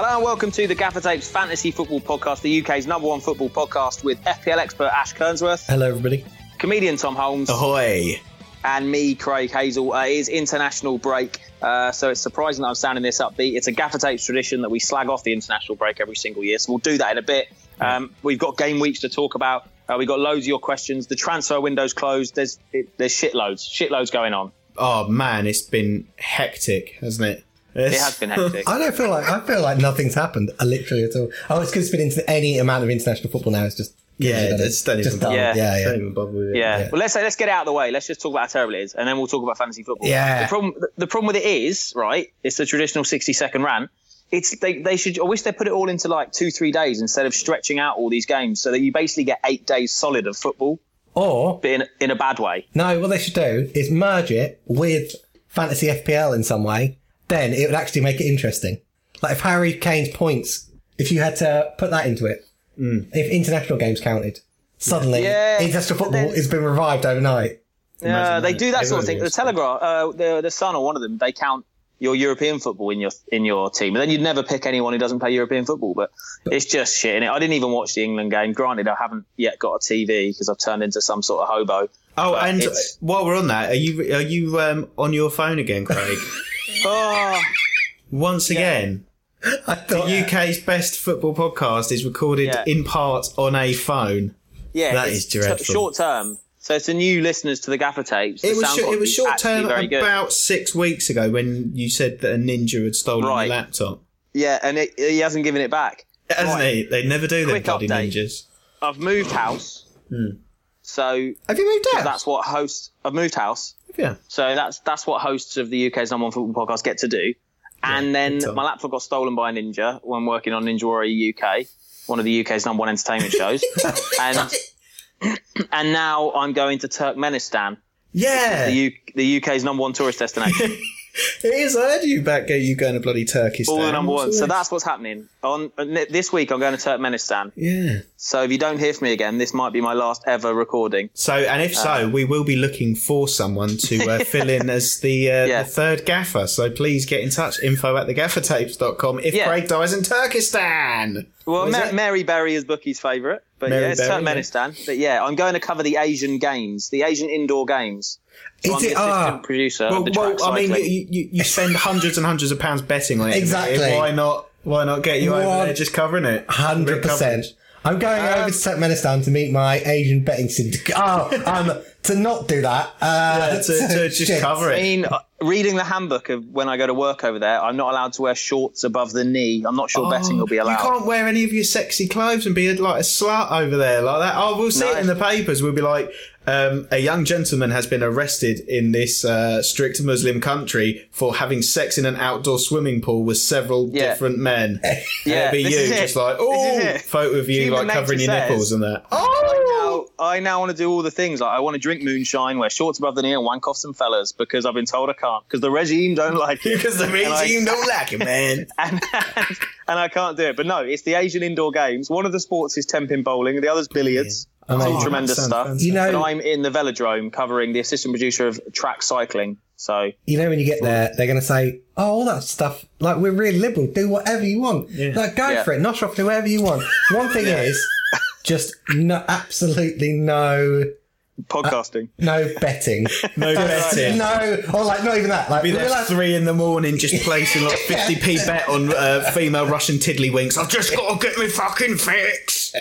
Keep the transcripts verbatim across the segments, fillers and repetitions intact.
Hello and welcome to the Gaffer Tapes Fantasy Football Podcast, the U K's number one football podcast with F P L expert Ash Kernsworth. Hello, everybody. Comedian Tom Holmes. Ahoy. And me, Craig Hazel. Uh, it is international break, uh, so it's surprising that I'm sounding this upbeat. It's a Gaffer Tapes tradition that we slag off the international break every single year, so we'll do that in a bit. Um, we've got game weeks to talk about. Uh, we've got loads of your questions. The transfer window's closed. There's it, there's shitloads, shitloads going on. Oh, man, it's been hectic, hasn't it? It's... It has been hectic. I don't feel like I feel like nothing's happened, uh, literally at all. Oh, it's because it's been into any amount of international football now. It's just yeah, done it's it. Just done. Yeah, yeah, yeah. Don't even bother with it. Yeah. Yeah. Well, let's say let's get it out of the way. Let's just talk about how terrible it is, and then we'll talk about fantasy football. Yeah. The problem, the problem with it is, right? It's the traditional sixty second rant. It's they, they should. I wish they put it all into like two, three days instead of stretching out all these games, so that you basically get eight days solid of football. Or But in in a bad way. no, what they should do is merge it with fantasy F P L in some way. Then it would actually make it interesting. Like if Harry Kane's points, if you had to put that into it, Mm. if international games counted, suddenly Yeah, international but football then- has been revived overnight. Yeah, they that. do that It sort of would thing. be The Telegraph, uh, the the Sun or one of them, they count your European football in your in your team, and then you'd never pick anyone who doesn't play European football. But it's just shit, innit? I didn't even watch the England game. Granted, I haven't yet got a T V because I've turned into some sort of hobo. Oh, But and it's- while we're on that, are you are you um, on your phone again, Craig? Oh, Once again, I thought, the U K's best football podcast is recorded Yeah. in part on a phone. yeah, That it's is dreadful. t- short term. So it's the new listeners to the Gaffer Tapes. The It was sound sh- it was quality's short actually term very good. about six weeks ago when you said that a ninja had stolen Right. your laptop. Yeah, and it, he hasn't given it back. Hasn't Right. he? They never do them Quick bloody update. ninjas. I've moved house, Hmm. so Have you moved out? that's what hosts. I've moved house. Yeah. So that's that's what hosts of the U K's number one football podcast get to do. And then good time. my laptop got stolen by a ninja when working on Ninja Warrior U K, one of the U K's number one entertainment shows. and and now I'm going to Turkmenistan, Yeah. the, U- the U K's number one tourist destination. It is. I heard you back. You going to bloody Turkistan. All the number one. What's So all this? that's what's happening. On uh, this week, I'm going to Turkmenistan. Yeah. So if you don't hear from me again, this might be my last ever recording. So, and if so, Um, we will be looking for someone to uh, fill in as the, uh, Yeah. the third gaffer. So please get in touch. Info at the gaffer tapes dot com if Yeah. Craig dies in Turkistan. Well, Was Ma- it? Mary Berry is Bookie's favourite, but Mary yeah, it's Berry, Turkmenistan. But yeah, I'm going to cover the Asian Games, the Asian indoor games. So Is I'm the it- assistant ah. producer Well, of the well track I mean, cycling. you, you, you spend hundreds and hundreds of pounds betting on it. Exactly. Why not? Why not get you over One- there just covering it? Hundred percent. I'm going Um, over to Turkmenistan to meet my Asian betting syndicate. Oh, um, to not do that. Uh, Yeah, to, to just shit. cover I it. mean, uh, reading the handbook of when I go to work over there, I'm not allowed to wear shorts above the knee. I'm not sure betting will be You allowed. can't wear any of your sexy clothes and be a, like a slut over there like that. Oh, we'll see No. it in the papers. We'll be like, um, a young gentleman has been arrested in this uh, strict Muslim country for having sex in an outdoor swimming pool with several Yeah. different men. Yeah, It'll be this you, is it. just like, This oh, is it. photo of you Human like covering nature your says- nipples and that. I now, I now want to do all the things. Like I want to drink moonshine, wear shorts above the knee, and wank off some fellas because I've been told I can't because the regime don't like it. Because the And I- regime don't like it, man. and, and, and I can't do it. But no, it's the Asian indoor games. One of the sports is ten pin bowling, the other's billiards. Oh, It's all that tremendous sounds stuff. fantastic. You know- and I'm in the velodrome covering the assistant producer of track cycling. So You know, when you get there, they're going to say, oh, all that stuff, like, we're really liberal. Do whatever you want. Yeah. Like, go Yeah. for it. Knock off whoever you want. One thing is, just no, absolutely no, podcasting. no betting. No betting. No, or like, not even that. Like, Be there realize- at three in the morning just placing like fifty p bet on uh, female Russian tiddlywinks. I've just got to get me fucking fix.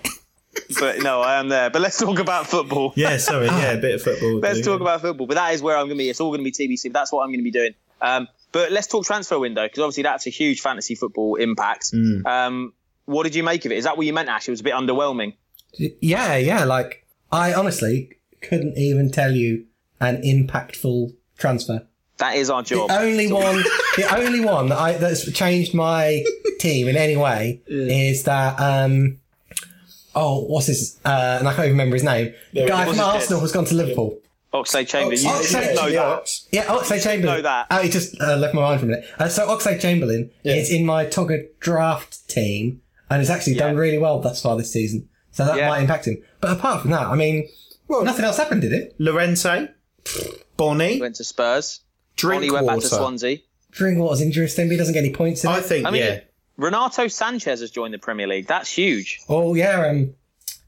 But no, I am there. But let's talk about football. Yeah, sorry. Yeah, a bit of football. Let's too. talk about football. But that is where I'm going to be. It's all going to be T B C. But that's what I'm going to be doing. Um, but let's talk transfer window because obviously that's a huge fantasy football impact. Mm. Um, what did you make of it? Is that what you meant, Ash? It was a bit underwhelming. yeah, yeah. Like, I honestly couldn't even tell you an impactful transfer. That is our job. The only one, the only one that I, that's changed my team in any way is that, um, oh, what's his, uh, and I can't even remember his name. The Yeah, guy what from was his Arsenal name? has gone to Liverpool. Oxlade Chamberlain. You Oxlade- didn't know that. Ox. Yeah, Oxlade Chamberlain. know that. Oh, he just uh, left my mind for a minute. Uh, so Oxlade Chamberlain Yeah. is in my Togger draft team and has actually done Yeah. really well thus far this season. So that Yeah. might impact him. But apart from that, I mean, Well, nothing else happened, did it? Lorente, Bonnie, Went to Spurs. Bonnie Drinkwater. went back to Swansea. Drinkwater's interesting, but he doesn't get any points in I it. think, I mean, yeah. Renato Sanchez has joined the Premier League. That's huge. Oh yeah, um,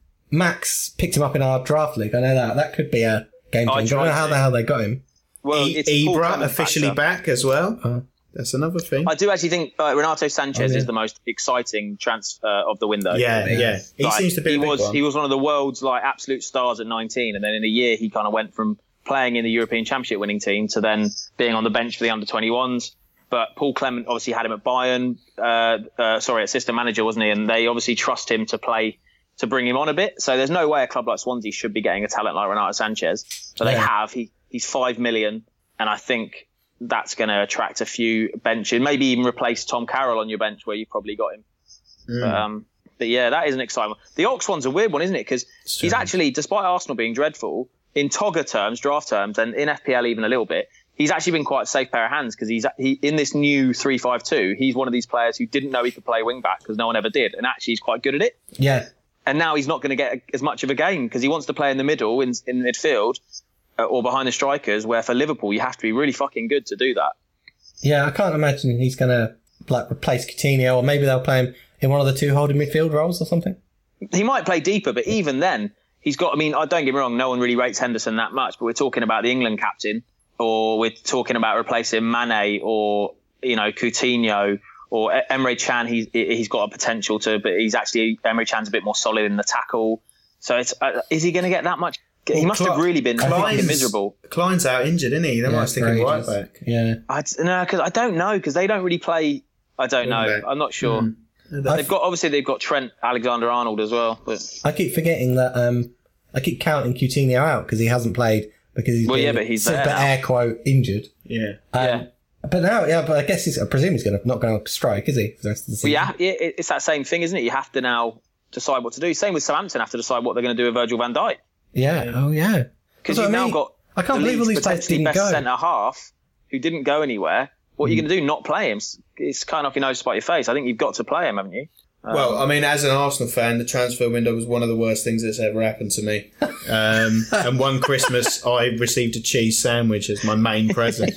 Max picked him up in our draft league. I know that. That could be a game changer. I don't know how the hell they got him. Well, e- it's a Paul Ibra Clement officially factor. back as well. Uh, That's another thing. I do actually think uh, Renato Sanchez Oh, yeah. is the most exciting transfer of the window. Yeah, I think. yeah. He Like, seems to be he a big was one. he was one of the world's like absolute stars at nineteen, and then in a year he kind of went from playing in the European Championship winning team to then being on the bench for the under twenty-ones. But Paul Clement obviously had him at Bayern, uh, uh, sorry, assistant manager, wasn't he? And they obviously trust him to play, to bring him on a bit. So there's no way a club like Swansea should be getting a talent like Renato Sanchez. But they Yeah. have. He he's five million, and I think that's going to attract a few benches. Maybe even replace Tom Carroll on your bench where you probably got him. Mm. But, um, but yeah, that is an exciting one. The Ox one's a weird one, isn't it? Because he's actually, despite Arsenal being dreadful, in Togger terms, draft terms, and in F P L even a little bit, he's actually been quite a safe pair of hands because he's he in this new three five two. He's one of these players who didn't know he could play wing back because no one ever did, and actually he's quite good at it. yeah. And now he's not going to get as much of a game because he wants to play in the middle, in in midfield, uh, or behind the strikers. Where for Liverpool, you have to be really fucking good to do that. Yeah, I can't imagine he's going to like replace Coutinho, or maybe they'll play him in one of the two holding midfield roles or something. He might play deeper, but even then, he's got. I mean, I don't get me wrong. No one really rates Henderson that much, but we're talking about the England captain, or we're talking about replacing Mane, or you know Coutinho, or E- Emre Can. He's he's got a potential to, but he's actually Emre Can's a bit more solid in the tackle. So it's uh, is he going to get that much? He Well, must Cl- have really been Klein's- miserable. Klein's out injured, isn't he? They might Yeah, stick for him right ages. back. Yeah. I no, because I don't know because they don't really play. I don't know. Okay. I'm not sure. Mm. They've got obviously they've got Trent Alexander-Arnold as well. But I keep forgetting that. Um, I keep counting Coutinho out because he hasn't played because he's Well, been yeah, but he's there super now. air quote injured. Yeah. Um, Yeah. But now, yeah, but I guess he's. I presume he's going to not going to strike, is he? For the rest of the But season? yeah, it, it's that same thing, isn't it? You have to now decide what to do. Same with Southampton, have to decide what they're going to do with Virgil van Dijk. Yeah. Oh, yeah. Because That's you've what I now mean. got I can't the believe all league's these players potentially didn't best go. centre half who didn't go anywhere. What are you going to do? Not play him? It's kind of off your nose, spite your face. I think you've got to play him, haven't you? Um, Well, I mean, as an Arsenal fan, the transfer window was one of the worst things that's ever happened to me. Um, and one Christmas, I received a cheese sandwich as my main present.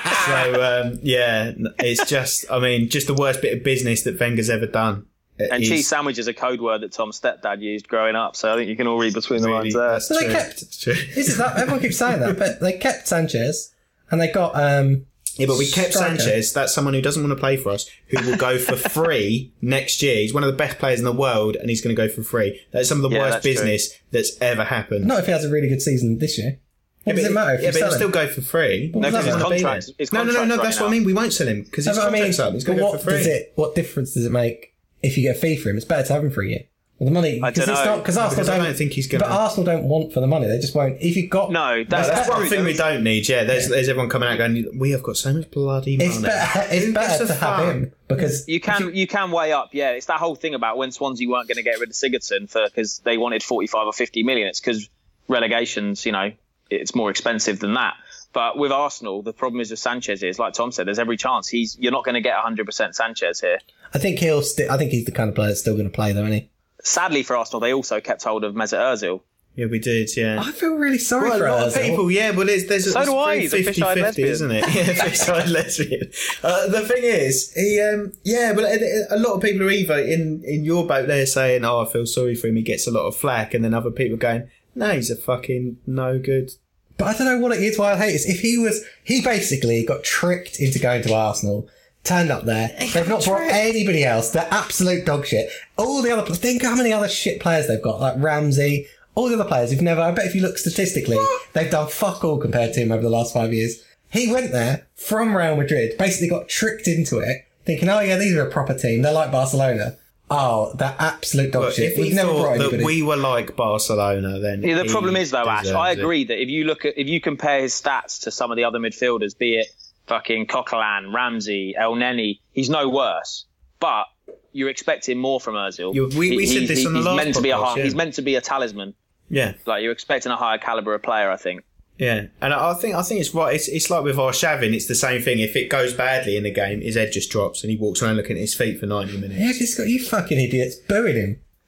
So, um, yeah, it's just, I mean, just the worst bit of business that Wenger's ever done. and He's- cheese sandwich is a code word that Tom's stepdad used growing up, so I think you can all read between the Really, lines there. that's So they true. kept- It's true. Is it that? Everyone keeps saying that, but they kept Sanchez and they got. Um, Yeah, but we kept Striker. Sanchez. That's someone who doesn't want to play for us, who will go for free next year. He's one of the best players in the world, and he's going to go for free. That's some of the Yeah, worst that's true. business that's ever happened. not if he has a really good season this year. What Yeah, does but- it matter if yeah, you but sell he'll him? still go for free. Well, No, does because that his matter? Be contract, there. his no, no, no, contract's no. running That's what I out. mean. We won't sell him because his No, but I mean, contract's up. He's going but to go what for free. does it? What difference does it make if you get a fee for him? It's better to have him for a year. Well, the money I because don't it's know. not because No, Arsenal because I don't, don't think he's gonna- But Arsenal don't want for the money. They just won't. If you've got No, No, that's, that's true. one thing we There is- don't need. Yeah, there's there's everyone coming out going, we have got so much bloody money. it's better. It's Who better gives to a have fuck? him because You can you can weigh up, yeah. It's that whole thing about when Swansea weren't going to get rid of Sigurdsson for because they wanted forty-five or fifty million. It's because relegations, you know, it's more expensive than that. But with Arsenal, the problem is with Sanchez is, like Tom said, there's every chance he's you're not going to get one hundred percent Sanchez here. I think he'll. St- I think he's the kind of player that's still going to play, though, isn't he? Sadly for Arsenal, they also kept hold of Mesut Ozil. Yeah, we did. Yeah. I feel really sorry Well, for a lot of Ozil. people, yeah, well, there's, there's So it's do I, he's a fifty fish-eyed fifty, lesbian. isn't it? Yeah, fish-eyed lesbian. Uh, the thing is, he, um, yeah, but a, a lot of people are either in, in your boat there saying, oh, I feel sorry for him, he gets a lot of flack, and then other people going, no, he's a fucking no good. But I don't know what it is why I hate it. If he was, he basically got tricked into going to Arsenal, turned up there. They've not brought tricked. anybody else. They're absolute dog shit. All the other, think how many other shit players they've got, like Ramsey, all the other players who've never, I bet if you look statistically, they've done fuck all compared to him over the last five years. He went there from Real Madrid, basically got tricked into it, thinking, oh yeah, these are a proper team. They're like Barcelona. Oh, they're absolute dog Well, shit. if we We've never brought thought that anybody. we were like Barcelona, then Yeah, the he problem is though, Ash, deserves I it. agree that if you look at if you compare his stats to some of the other midfielders, be it fucking Coquelin, Ramsey, El Neni, he's no worse. But you're expecting more from Ozil. You- we- we He- said he's, this on the he's last meant to be a podcast, high, yeah. he's meant to be a talisman. Yeah. Like you're expecting a higher caliber of player, I think. Yeah, and I I think I think it's right. It's it's like with Arshavin, it's the same thing. If it goes badly in the game, his head just drops and he walks around looking at his feet for ninety minutes. Yeah, just got you fucking idiots booing him.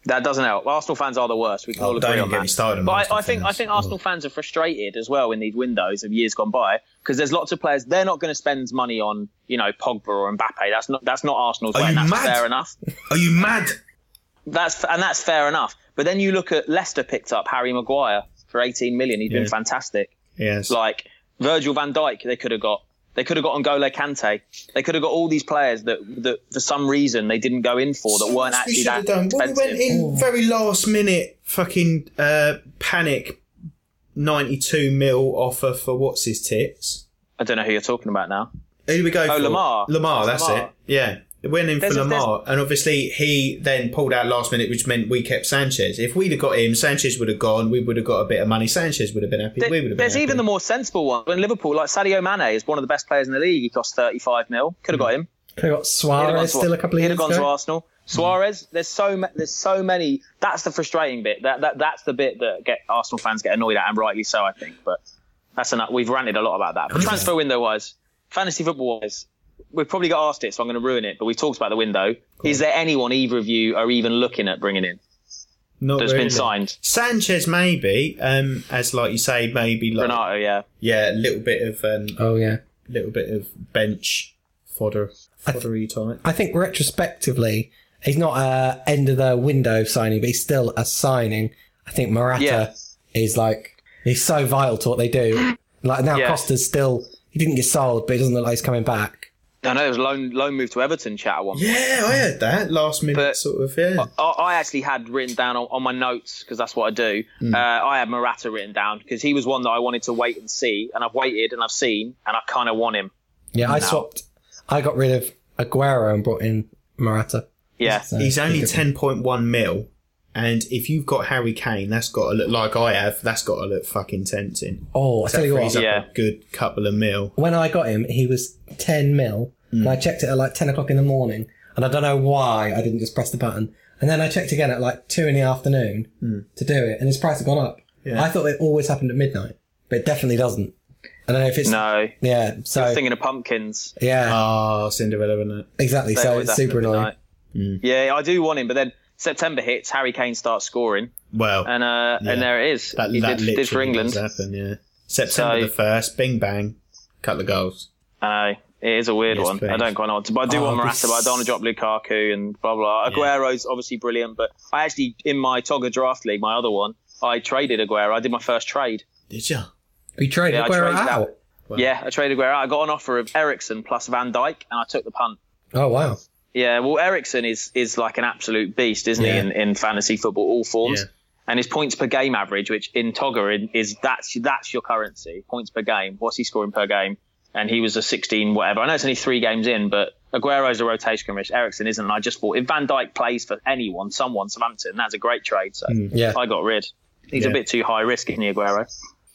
That doesn't help. Arsenal fans are the worst. We can Oh, all agree don't on even get that. me started on but Arsenal I, I think I fans. think Arsenal fans are frustrated as well in these windows of years gone by because there's lots of players they're not going to spend money on, you know, Pogba or Mbappe. That's not that's not Arsenal's Are way. you And that's mad? fair enough. Are you mad? That's and that's fair enough. But then you look at Leicester picked up Harry Maguire for eighteen million. He's Yeah. been fantastic. Yes. Like Virgil van Dijk, they could have got. They could have got N'Golo Kante. They could have got all these players that, that for some reason they didn't go in for that weren't we actually should that have done. Well, we expensive. went in very last minute, fucking uh, panic, ninety-two mil offer for what's his tits. I don't know who you're talking about now. Who do we go Oh, for? Lamar. Lamar, that's Lamar. it. Yeah. It went in There's for a- Lamar, and obviously he then pulled out last minute, which meant we kept Sanchez. If we'd have got him, Sanchez would have gone. We would have got a bit of money. Sanchez would have been happy. There- we would have been there's happy. even the more sensible one. When Liverpool, like Sadio Mane, is one of the best players in the league. He cost thirty-five mil. Could have got him. Could have got He'd have Suarez gone to- still a couple of he'd years have gone to ago. Arsenal. Suarez, there's so ma- there's so many. That's the frustrating bit. That that that's the bit that get Arsenal fans get annoyed at, and rightly so, I think. But that's enough. We've ranted a lot about that. But transfer window wise, fantasy football wise, we've probably got asked it, so I'm going to ruin it. But we've talked about the window. Is there anyone either of you are even looking at bringing in Not that's really. been signed? Sanchez maybe, um, as like you say, maybe like Renato, yeah. yeah, a little bit of um, Oh yeah. little bit of bench fodder, foddery type. I think retrospectively, he's not a end of the window signing, but he's still a signing. I think Morata Yeah. is like he's so vital to what they do. Like now, Yeah. Costa's still he didn't get sold, but it doesn't look like he's coming back. I know there was a loan loan move to Everton chat at one point. Yeah, I heard that last minute But- sort of. Yeah, I, I actually had written down on, on my notes because that's what I do. Uh, I had Morata written down because he was one that I wanted to wait and see, and I've waited and I've seen, and I kind of want him. Yeah, I No. swapped. I got rid of Aguero and brought in Morata. Yeah, So, he's only good. ten point one mil, and if you've got Harry Kane, that's got to look like I have. That's got to look fucking tempting. Oh, I So tell you that what. frees up Yeah. a good couple of mil. When I got him, he was ten mil, Mm. and I checked it at like ten o'clock in the morning, and I don't know why I didn't just press the button. And then I checked again at like two in the afternoon to do it, and his price had gone up. Mm. Yeah. I thought it always happened at midnight, but it definitely doesn't. I don't know if it's no. yeah. So Thinking of pumpkins. yeah, Ah, Cinderella, isn't it? exactly. They So always it's happen super at annoying. midnight. Mm. Yeah, I do want him, but then September hits, Harry Kane starts scoring, Well, and uh, Yeah. and there it is. that, he that did, did for literally England. does happen. Yeah, September So- the first, bing bang, couple of goals. I know. It is a weird Yes, one. please. I don't quite know what to, but I do Oh, want this- Morata, but I don't want to drop Lukaku and blah, blah. Yeah. Aguero's obviously brilliant, but I actually, in my Togga draft league, my other one, I traded Aguero. I did my first trade. Did you? We traded Yeah, I Aguero traded out. Wow. Yeah, I traded Aguero. I got an offer of Ericsson plus Van Dijk, and I took the punt. Oh wow. Yeah, well, Ericsson is is like an absolute beast, isn't Yeah. he, in, in fantasy football, all forms. Yeah. And his points per game average, which in Togga is that's that's your currency, points per game. What's he scoring per game? And he was a sixteen whatever. I know it's only three games in, but Aguero's a rotation risk. Ericsson isn't. And I just thought if Van Dijk plays for anyone, someone, Southampton, that's a great trade. So Yeah. I got rid. He's Yeah. a bit too high risk, isn't he, Aguero?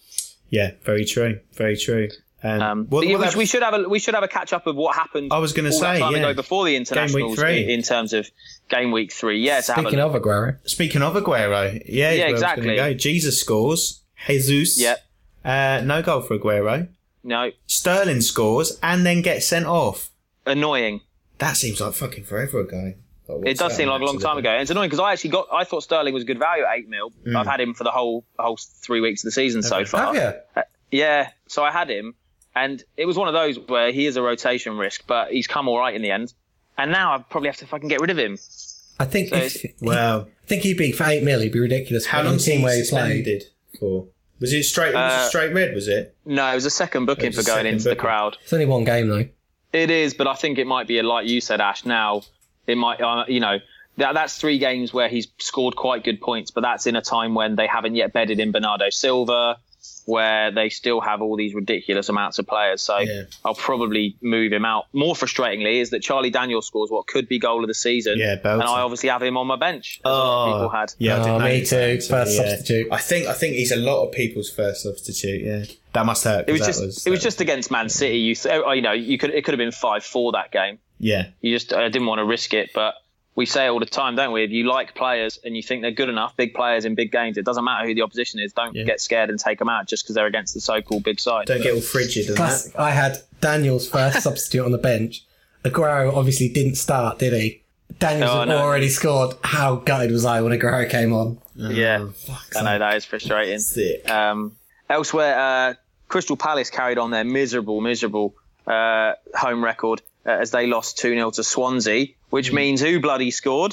Yeah, very true, very true. Um, Um, what- but yeah, what we, hap- we should have a we should have a catch up of what happened. I was gonna all that say, time yeah. ago before the internationals three. in, in terms of game week three. Yeah, to have a Speaking of Aguero, Speaking of Aguero, yeah, Yeah, he's where I was exactly. gonna go. Jesus scores. Jesus. Yeah. Uh, no goal for Aguero. no Sterling scores and then gets sent off. annoying. That seems like fucking forever ago. Like, what's It does that seem like a long actually? time ago. And it's annoying because I actually got I thought Sterling was good value at eight mil. Mm. I've had him for the whole the whole three weeks of the season so Okay. far. have you? Yeah, so I had him, and it was one of those where he is a rotation risk, but he's come all right in the end. And now I probably have to fucking get rid of him. I think So if, Well, I think he'd be for eight mil. He'd be ridiculous. how for long any was team he where he played? suspended for? Was it straight? It was Uh, a straight red, was it? No, it was a second booking It was for a going second into the booking. crowd. It's only one game though. It is, but I think it might be a, like you said, Ash. Now it might, uh, you know, that that's three games where he's scored quite good points, but that's in a time when they haven't yet bedded in Bernardo Silva, where they still have all these ridiculous amounts of players. So Yeah. I'll probably move him out. More frustratingly is that Charlie Daniels scores what could be goal of the season, Yeah, belter. and I obviously have him on my bench. As a lot of people had. Yeah, I Oh, didn't know me you too. had, so, First yeah. substitute. I think I think he's a lot of people's first substitute. Yeah, that must hurt. It was 'cause just that was, it was that- just against Man City. You th- oh, you know you could it could have been five four that game. yeah. You just I didn't want to risk it, but we say it all the time, don't we? If you like players and you think they're good enough, big players in big games, it doesn't matter who the opposition is. Don't Yeah. get scared and take them out just because they're against the so-called big side. Don't get all frigid and Plus, that. I had Daniel's first substitute on the bench. Aguero obviously didn't start, did he? Daniels Oh, had no. already scored. How gutted was I when Aguero came on? Yeah, I know that is frustrating. Sick. Um, elsewhere, uh, Crystal Palace carried on their miserable, miserable uh, home record uh, as they lost two nil to Swansea, which means who bloody scored?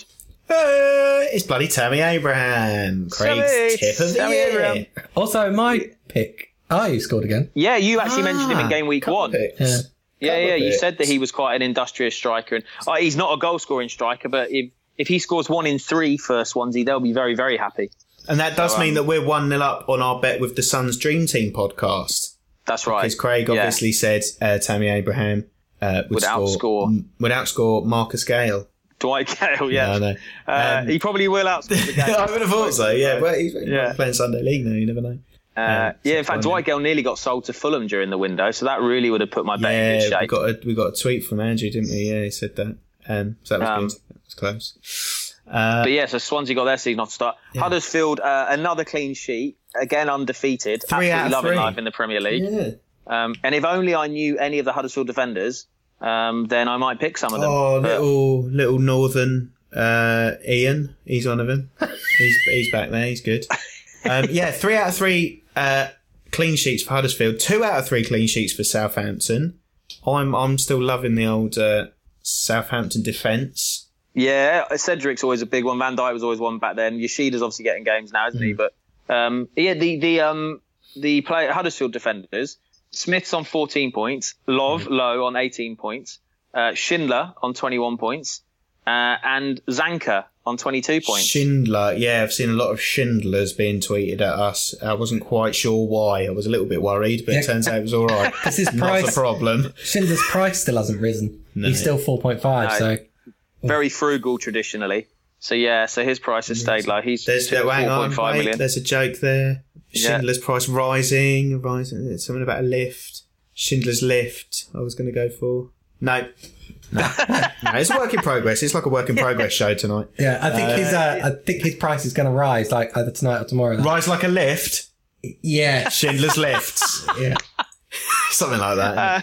Uh, it's bloody Tammy Abraham. Craig's Tammy, tip of the Tammy year. Abraham. Also, my pick. Oh, you scored again. Yeah, you actually Ah, mentioned him in game week couple one. picks. Yeah. Yeah, Couple yeah, you picks. said that he was quite an industrious striker. And oh, he's not a goal-scoring striker, but if, if he scores one in three for Swansea, they'll be very, very happy. And that does So, mean um, that we're one nil up on our bet with the Suns Dream Team podcast. That's right. Because Craig Yeah. obviously said uh, Tammy Abraham uh, would, Would outscore. m- would outscore Marcus Gale. Dwight Gale, yeah. Yeah, I know. Uh, Um, he probably will outscore the game. I would have thought so, yeah. But he's Yeah. playing Sunday League now, you never know. Uh, Um, yeah, in so fact, fine, Dwight Gale nearly got sold to Fulham during the window, so that really would have put my bet in good Yeah, we shape. got, a, we got a tweet from Andrew, didn't we? Yeah, he said that. Um, so that was Um, good. That was close. Uh, But yeah, so Swansea got their season off to start. Huddersfield, uh, another clean sheet, again undefeated. Three out Absolutely of loving three. life in the Premier League. yeah. Um, and if only I knew any of the Huddersfield defenders, um, then I might pick some of them. Oh, But- little little northern uh, Ian. He's one of them. he's he's back there. He's good. Um, yeah, three out of three uh, clean sheets for Huddersfield. Two out of three clean sheets for Southampton. I'm I'm still loving the old uh, Southampton defence. Yeah, Cedric's always a big one. Van Dijk was always one back then. Yoshida's obviously getting games now, isn't he? Mm. But um, yeah, the the um, the play Huddersfield defenders. Smith's on fourteen points. Love Mm. low on eighteen points. Uh, Schindler on twenty-one points. Uh, and Zanka on twenty-two points. Schindler, yeah, I've seen a lot of Schindlers being tweeted at us. I wasn't quite sure why. I was a little bit worried, but Yeah. it turns out it was all right. This is Not price. a problem. Schindler's price still hasn't risen. No. He's still four point five, No. so Very frugal traditionally. So yeah, so his price has stayed low. He's There's four hang on, point five wait, million. there's a joke there. Yeah. Schindler's price rising, rising. It's something about a lift. Schindler's lift. I was going to go for no. No. no, it's a work in progress. It's like a work in progress show tonight. yeah, I think his uh, I think his price is going to rise like either tonight or tomorrow. Rise like a lift. Yeah, Schindler's lifts. yeah. Something like that.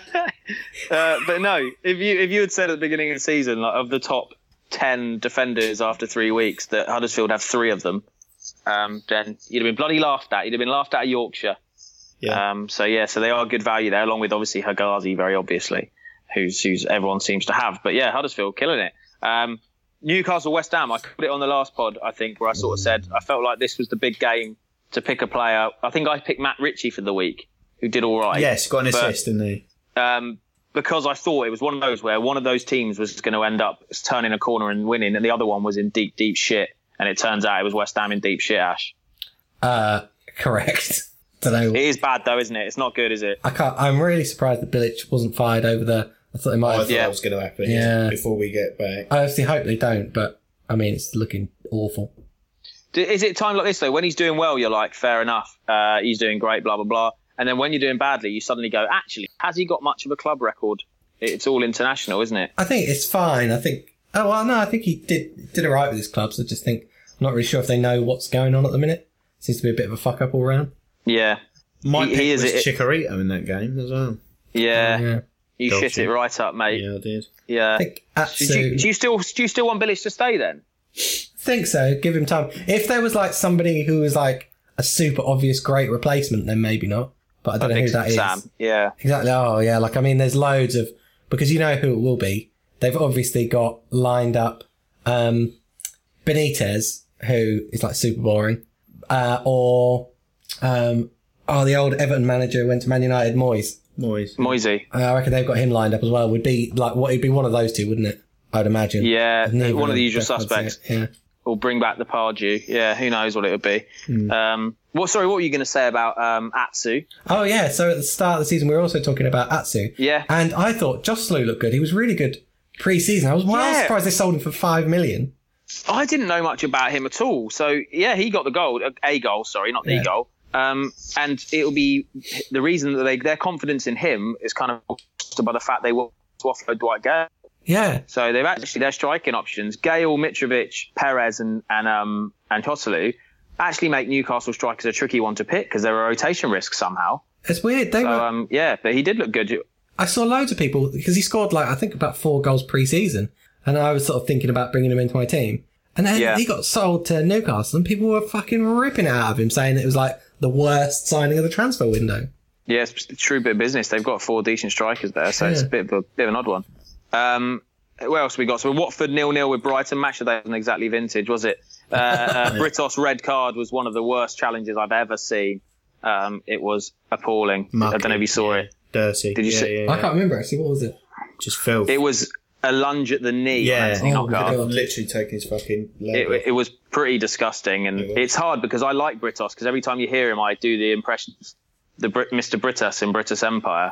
Uh, but no, if you if you had said at the beginning of the season, like of the top ten defenders after three weeks, that Huddersfield have three of them, um, then you'd have been bloody laughed at. You'd have been laughed at at Yorkshire. Yeah. Um, so yeah, so they are good value there, along with obviously Hegazi, very obviously, who's who's everyone seems to have. But yeah, Huddersfield killing it. Um, Newcastle, West Ham. I put it on the last pod, I think, where I sort of said I felt like this was the big game to pick a player. I think I picked Matt Ritchie for the week, who did all right. Yes, got an But- assist, didn't he? um, because I thought it was one of those where one of those teams was going to end up turning a corner and winning, and the other one was in deep, deep shit. And it turns out it was West Ham in deep shit, Ash. Uh, correct. Don't know. It is bad, though, isn't it? It's not good, is it? I can't. I'm really surprised that Bilic wasn't fired over the. I thought they might I have. thought Yeah. that was going to happen Yeah. before we get back. I obviously hope they don't, but I mean, it's looking awful. D- Is it time like this, though? When he's doing well, you're like, fair enough. Uh, he's doing great, blah, blah, blah. And then when you're doing badly, you suddenly go, actually, has he got much of a club record? It's all international, isn't it? I think it's fine. I think. Oh well, no, I think he did did alright with his clubs. I just think I'm not really sure if they know what's going on at the minute. Seems to be a bit of a fuck up all round. Yeah. My He- pick he is was it- Chicharito in that game as well. Yeah. Yeah. You Dolphin. shit it right up, mate. Yeah, I did. Yeah. I think Do Atsu. you, do you still do you still want Bilic to stay then? think so. Give him time. If there was like somebody who was like a super obvious great replacement, then maybe not. But I don't know who that is. Sam. Yeah. Exactly. Oh yeah. Like I mean, there's loads of because you know who it will be. They've obviously got lined up um, Benitez, who is like super boring, uh, or um, oh the old Everton manager who went to Man United, Moyes. Moyes. Moisey. Uh, I reckon they've got him lined up as well. Would be like what? It'd be one of those two, wouldn't it? I'd imagine. Yeah, Neither one of the them usual best ones, suspects. Yeah. Or bring back the Pardew. Yeah, who knows what it would be. Hmm. Um, what? Sorry, what were you going to say about um, Atsu? Oh yeah. So at the start of the season, we were also talking about Atsu. Yeah. And I thought Joselu looked good. He was really good pre-season. I was well Yeah. surprised they sold him for five million. I didn't know much about him at all. So yeah, he got the goal, a goal. Sorry, not the Yeah. goal. Um, and it'll be the reason that they their confidence in him is kind of boosted by the fact they want to offload Dwight Gale. Yeah. So they've actually their striking options: Gale, Mitrovic, Perez, and and um and Joselu actually make Newcastle strikers a tricky one to pick because they're a rotation risk somehow. It's weird. They So were. um yeah, but he did look good. I saw loads of people because he scored like I think about four goals pre-season, and I was sort of thinking about bringing him into my team. And then Yeah. he got sold to Newcastle, and people were fucking ripping it out of him, saying it was like the worst signing of the transfer window. Yeah, it's a true bit of business. They've got four decent strikers there, so Yeah. it's a bit of, a bit of an odd one. Um, where else have we got? So Watford nil nil with Brighton. Match of the day wasn't exactly vintage, was it? Uh, uh, Britos red card was one of the worst challenges I've ever seen. Um, it was appalling. Mucky, I don't know if you saw yeah. it. Dirty. Did you yeah, see- Yeah, I yeah. can't remember actually. What was it? Just filth. It was a lunge at the knee. Yeah. Anthony Oh, my Knockaert. God. Literally taking his fucking leg It, off. it was pretty disgusting, and It was. it's hard because I like Britos, because every time you hear him, I do the impression of the Brit- Mister Britos in British Empire.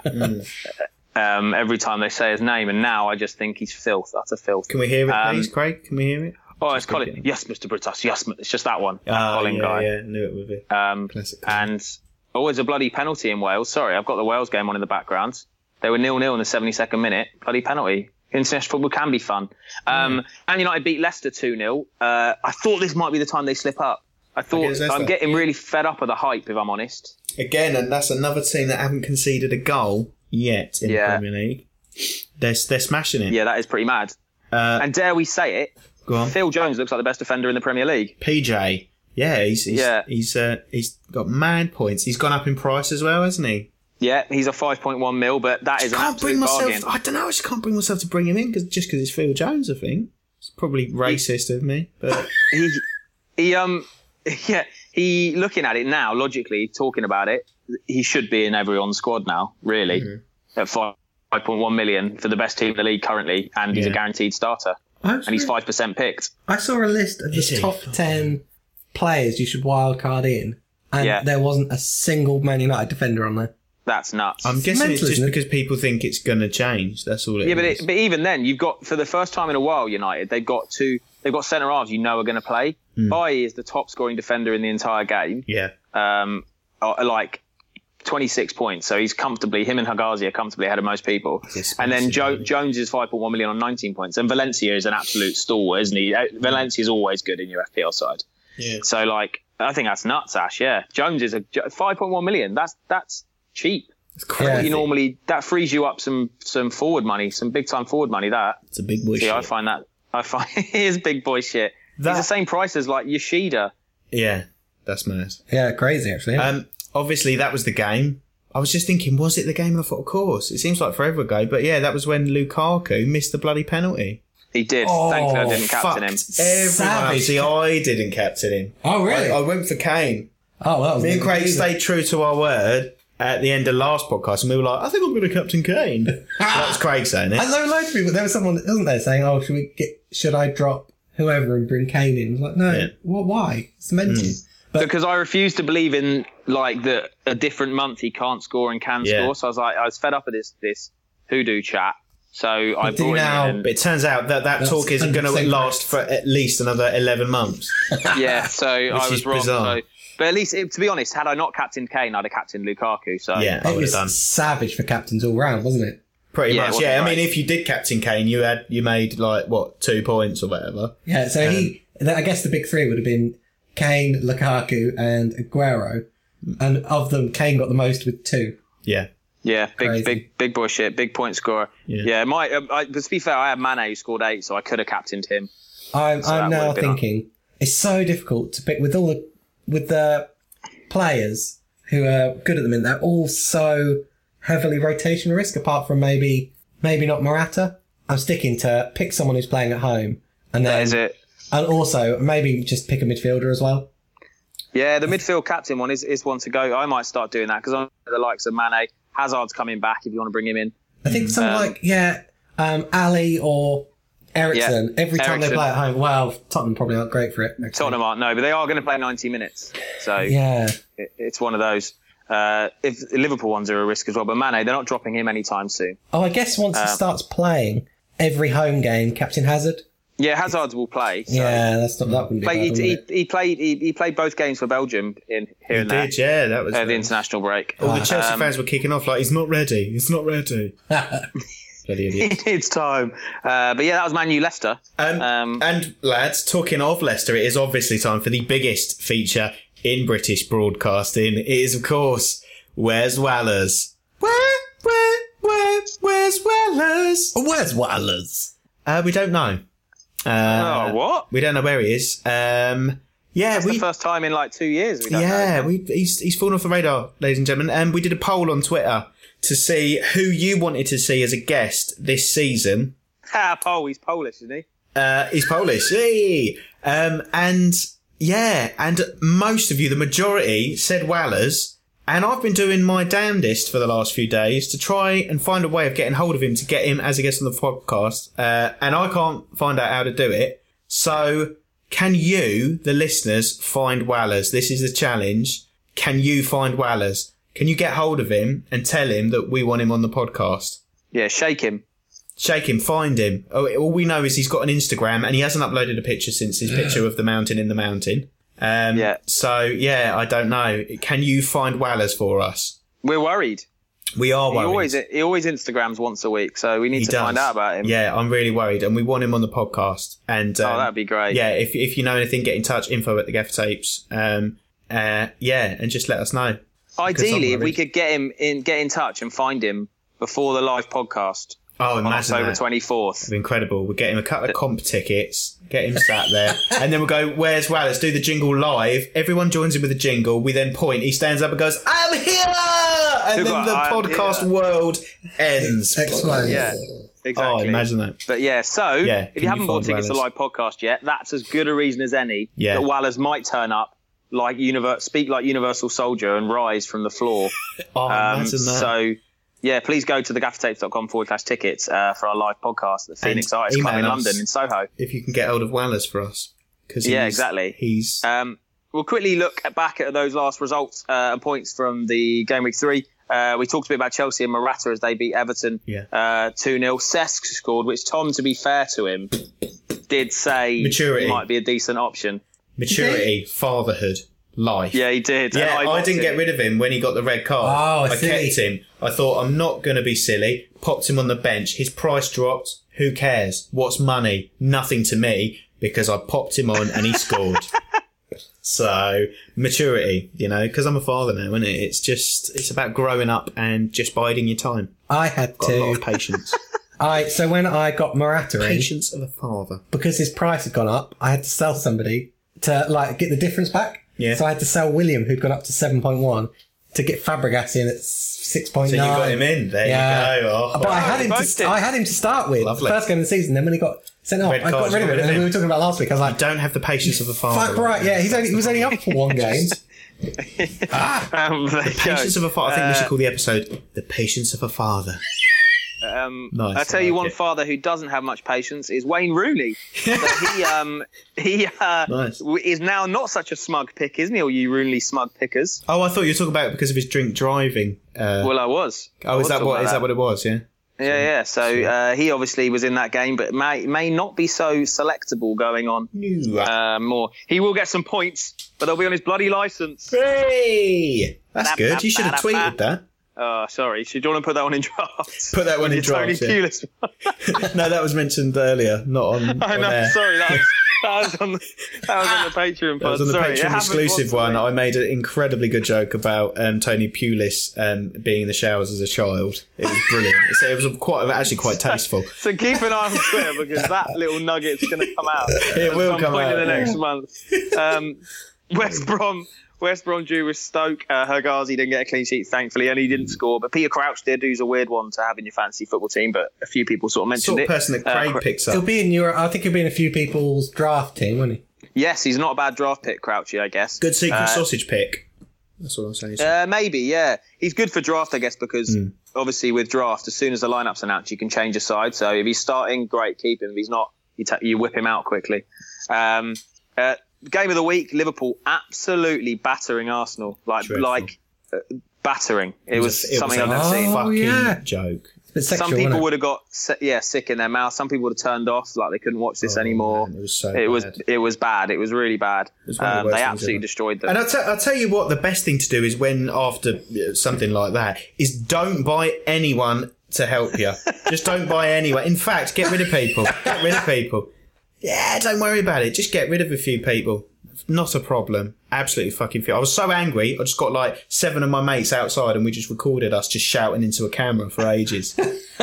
um, every time they say his name, and now I just think he's filth, utter filth. Can we hear it, Um, please, Craig? Can we hear it? Oh, it's Colin. Cricket. Yes, Mister Britos. Yes, it's just that one. That Ah, Colin yeah, guy. yeah, knew it would be. Um, Classic. and always a bloody penalty in Wales. Sorry, I've got the Wales game on in the background. They were nil nil in the seventy-second minute. Bloody penalty. International football can be fun. Um, And United beat Leicester two nil. Uh, I thought this might be the time they slip up. I thought Against Leicester. I'm getting really fed up with the hype, if I'm honest. Again, and that's another team that haven't conceded a goal yet in Yeah. the Premier League. They're, they're smashing it. Yeah, that is pretty mad. Uh, And dare we say it, go on. Phil Jones looks like the best defender in the Premier League. P J. Yeah, he's he's Yeah. he's uh, he's got mad points. He's gone up in price as well, hasn't he? Yeah, he's a five point one mil, but that is an Can't bring absolute myself. bargain. I don't know. I just can't bring myself to bring him in because just because it's Phil Jones. I think it's probably racist of me, but he he um yeah he looking at it now, logically talking about it, he should be in everyone's squad now, really, Mm-hmm. at five point one million for the best team in the league currently, and he's a Yeah. guaranteed starter, and he's five percent picked. I saw a list of the Is he? top ten players you should wildcard in, and Yeah. there wasn't a single Man United defender on there. That's nuts. I'm guessing mental, it's just isn't it? because people think it's going to change. That's all it is. yeah, but it, but even then, you've got for the first time in a while, United they've got two. They've got centre halves you know are going to play. Mm. Bailly is the top scoring defender in the entire game. yeah, Um, uh, like twenty-six points. So he's comfortably, him and Hagazi are comfortably ahead of most people. It's And then expensive, jo- isn't it? Jones is five point one million on nineteen points. And Valencia is an absolute stalwart, isn't he? Uh, Valencia is always good in your F P L side. yeah. So, like, I think that's nuts, Ash. Yeah. Jones is a five point one million. That's, that's cheap. It's What crazy. you normally, that frees you up some, some forward money, some big time forward money. That. It's a big boy See, I shit. find that, I find he is big boy shit. That- He's the same price as like Yoshida. Yeah, that's mad. Yeah, crazy actually. Um, obviously that was the game. I was just thinking, was it the game? And I thought, of course. It seems like forever ago, but yeah, that was when Lukaku missed the bloody penalty. He did. Oh, Thankfully, I didn't captain him. Fucked everyone Savage. up. See, I didn't captain him. oh really? I, I went for Kane. oh, that was Me and Craig amazing. stayed true to our word at the end of last podcast, and we were like, I think I'm going to captain Kane. That was Craig saying it. And there were loads of people. There was someone, wasn't there, saying, "Oh, should we get? Should I drop whoever and bring Kane in?" I was like, "No, Yeah. what? Why? It's mental." But Because I refuse to believe in like that a different month he can't score and can Yeah. score. So I was like, I was fed up of this this hoodoo chat. So I do you brought now- him in. But it turns out that that That's talk isn't going to one hundred percent last for at least another eleven months. And, yeah, so I was is wrong. bizarre. So, but at least, to be honest, had I not captained Kane, I'd have captained Lukaku. So Yeah, I it would have was done. savage for captains all round, wasn't it? Pretty Yeah, it much, wasn't yeah. I great. mean, if you did captain Kane, you had you made like what two points or whatever. Yeah. So he, I guess the big three would have been Kane, Lukaku, and Aguero, and of them, Kane got the most with two. Yeah, yeah, big Crazy. big big boy shit, big point scorer. Yeah. Yeah, my. Uh, I, but to be fair, I had Mane who scored eight, so I could have captained him. I'm, So that I'm would now have been thinking it's so difficult to pick with all the with the players who are good at the minute. They're all so heavily rotation risk, apart from maybe maybe not Morata. I'm sticking to pick someone who's playing at home, and That then is it. and also maybe just pick a midfielder as well. Yeah, the midfield captain one is, is one to go. I might start doing that because I'm the likes of Mane. Hazard's coming back if you want to bring him in. I think someone Um, like yeah, um, Ali or Ericsson. Yeah, every time they Eriksen. play at home, well, Tottenham probably aren't great for it. actually. Tottenham aren't, no, but they are going to play ninety minutes. So Yeah. it, it's one of those. Uh, if the Liverpool ones are a risk as well, but Mane, they're not dropping him anytime soon. Oh, I guess once he Um, starts playing every home game, Captain Hazard. Yeah, Hazard will play. So. Yeah, that's not that wouldn't be But bad, he, wouldn't he, it? he played he, he played both games for Belgium in here he and there did. Yeah, that was. at the international break. all the Chelsea Um, fans were kicking off like he's not ready. He's not ready. Bloody idiot. it's time. Uh, but yeah, that was Man U Leicester. Um, Um, and lads, talking of Leicester, it is obviously time for the biggest feature in British broadcasting. It is, of course, Where's Wallers? Where, where, where, where's Wallers? Where's Wallers? Uh, we don't know. Uh, oh, what? We don't know where he is. Um, yeah, That's we. the first time in like two years. We don't yeah, know. we. He's he's fallen off the radar, ladies and gentlemen. And we did a poll on Twitter to see who you wanted to see as a guest this season. Ha, Pole. He's Polish, isn't he? Uh, he's Polish. Hey! Um, and yeah, and most of you, the majority, said Wallers. And I've been doing my damnedest for the last few days to try and find a way of getting hold of him to get him as a guest on the podcast. Uh, and I can't find out how to do it. So can you, the listeners, find Wallers? This is the challenge. Can you find Wallers? Can you get hold of him and tell him that we want him on the podcast? Yeah, shake him. Shake him, find him. Oh, all we know is he's got an Instagram and he hasn't uploaded a picture since his picture of the mountain in the mountain. Um, yeah. So, yeah, I don't know. Can you find Wallers for us? We're worried. We are He worried. always, he always Instagrams once a week, so we need He to does. find out about him. Yeah, I'm really worried, and we want him on the podcast. And um, Oh, that'd be great. Yeah, if if you know anything, get in touch. Info at the Gaffer Tapes. Um, uh, yeah, and just let us know. Ideally, I'm if we worried. could get him in, get in touch and find him before the live podcast Oh, on imagine October that. twenty-fourth. It'd be incredible. We'll get him a couple of comp tickets, get him sat there, and then we'll go, where's Wallers? Do the jingle live. Everyone joins in with the jingle. We then point. He stands up and goes, I'm here! And You've then got, the "I'm podcast here." world ends. Explain. Yeah, exactly. Oh, imagine that. But yeah, so Yeah, if can you you haven't bought find tickets to the Wallers? live podcast yet, that's as good a reason as any Yeah. that Wallers might turn up, like univer- speak like Universal Soldier and rise from the floor. Oh, Um, imagine that. so, yeah, please go to thegaffertapes.com forward slash tickets uh, for our live podcast at the Phoenix And Artists Club in email us. London, in Soho. If you can get hold of Wallers for us. Cause Yeah, he's- exactly. He's... Um, we'll quickly look at- back at those last results uh, and points from the game week three. Uh, we talked a bit about Chelsea and Morata as they beat Everton Yeah. uh, two nil. Cesc scored, which Tom, to be fair to him, did say Maturity. might be a decent option. Maturity, fatherhood, life. Yeah, he did. Yeah, And I, mocked didn't him. get rid of him when he got the red card. Oh, I I see. kept him. I thought, I'm not going to be silly. Popped him on the bench. His price dropped. Who cares? What's money? Nothing to me, because I popped him on and he scored. So, maturity, you know, because I'm a father now, isn't it? It's just, it's about growing up and just biding your time. I had Got a lot to. of patience. I so when I got Morata in, Patience of a father. because his price had gone up, I had to sell somebody to like get the difference back. Yeah. So I had to sell William, who'd gone up to seven point one, to get Fabregas in at six point So nine. you got him in. There Yeah. you go. Oh, But I had you him both to did. I had him to start with Lovely. first game of the season. Then when he got sent off, Red I got cards, rid of got him. rid of And him. we were talking about last week. I was like, don't have the patience of a father. fuck right, yeah. He's only he was only up for one game. Um, there you go. Patience of a father. I think we Uh, should call the episode "The Patience of a Father." Um, Nice, I tell I you, like one it. father who doesn't have much patience is Wayne Rooney. So he um, he uh, Nice. w- is now not such a smug pick, isn't he? All you Rooney smug pickers. Oh, I thought you were talking about it because of his drink driving. Uh, Well, I was. I oh, was is that talking what about is that what it was? Yeah. Yeah, yeah. So uh, he obviously was in that game, but may may not be so selectable going on. No. Uh, more. He will get some points, but they'll be on his bloody license. Hey, that's Ba- good. ba- You should have ba- ba- tweeted that. Oh, sorry. Should you want to put that one in drafts? Put that one in Your Tony drafts, yeah. Pulis one. No, that was mentioned earlier, not on. I on know. air. Sorry, that was, that was on the that was on the Patreon. That was on the Sorry, it Patreon happens exclusive once a one. week. I made an incredibly good joke about um, Tony Pulis um, being in the showers as a child. It was brilliant. So it was quite actually quite tasteful. So keep an eye on Twitter because that little nugget's going to come out. It at will some come point out, in the yeah. next month. Um, West Brom. West Brom drew with Stoke. Uh, Hergazi didn't get a clean sheet, thankfully, and he didn't score. But Peter Crouch did, who's a weird one to have in your fantasy football team. But a few people sort of mentioned Sort of it. person that Uh, Craig Cra- picks He'll up. be in your. I think he'll be in a few people's draft team, won't he? Yes, he's not a bad draft pick, Crouchy, I guess. Good secret Uh, sausage pick. That's what I'm saying. Uh, maybe, yeah. He's good for draft, I guess, because Hmm. obviously with draft, as soon as the lineup's announced, you can change your side. So if he's starting, great, keep him. If he's not, you, ta- you whip him out quickly. Um, uh, game of the week, Liverpool absolutely battering Arsenal. Like, Dreadful. like uh, battering. It, was, a- it something was I've a never seen. Oh, fucking yeah. joke. It's Some sexual, people wasn't it? would have got si- yeah sick in their mouth. Some people would have turned off, like they couldn't watch this Oh, anymore. man, it was so it was bad. it was bad. It was really bad. was one of the Um, worst they things absolutely ever. destroyed them. And I'll, tell I'll tell you what, the best thing to do is when after uh, something like that is don't buy anyone to help you. Just don't buy anyone. In fact, get rid of people. Get rid of people. Yeah, don't worry about it. Just get rid of a few people. Not a problem. Absolutely fucking feel. I was so angry. I just got like seven of my mates outside and we just recorded us just shouting into a camera for ages.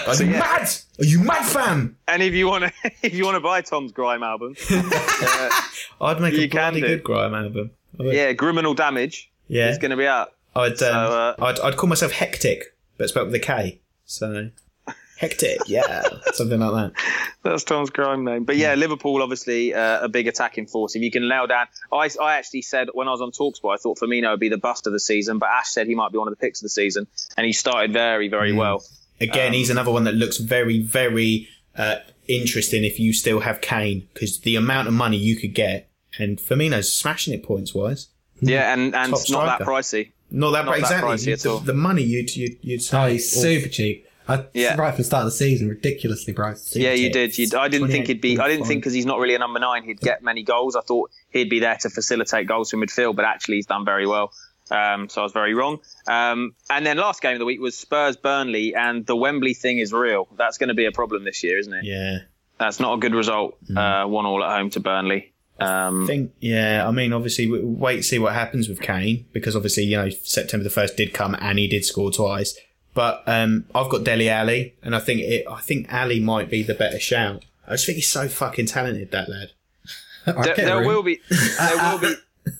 Are So, you yeah. mad? Are you mad, fam? And if you want to, if you want to buy Tom's grime album, uh, I'd make You a can bloody do. good grime album. I would. yeah, Criminal Damage Yeah. is going to be out. I'd, um, So, uh, I'd I'd call myself Hectic, but spelled with a K. So Hectic, yeah, something like that. That's Tom's grime name. But yeah, Liverpool obviously uh, a big attacking force. If you can nail down, I, I actually said when I was on Talksport, I thought Firmino would be the bust of the season, but Ash said he might be one of the picks of the season, and he started very, very well. Again, Um, he's another one that looks very, very uh, interesting if you still have Kane, because the amount of money you could get, and Firmino's smashing it points wise. Yeah, and, and Top not that striker. pricey. Not that, Not that exactly. pricey at the, all. the money you'd you'd, you'd Oh, he's super cheap. I, Yeah. Right from the start of the season, ridiculously priced. Yeah, you did. You, I didn't think he'd be. I didn't think twenty-eight because he's not really a number nine, he'd get many goals. I thought he'd be there to facilitate goals from midfield, but actually he's done very well. Um, so I was very wrong. Um, and then last game of the week was Spurs Burnley, and the Wembley thing is real. That's going to be a problem this year, isn't it? Yeah. That's not a good result. Uh, one all at home to Burnley. Um, I think, yeah, I mean, obviously, we- we'll wait to see what happens with Kane, because obviously, you know, September the first did come and he did score twice. But um, I've got Dele Alli, and I think it, I think Ali might be the better shout. I just think he's so fucking talented, that lad. there there will be. There will be.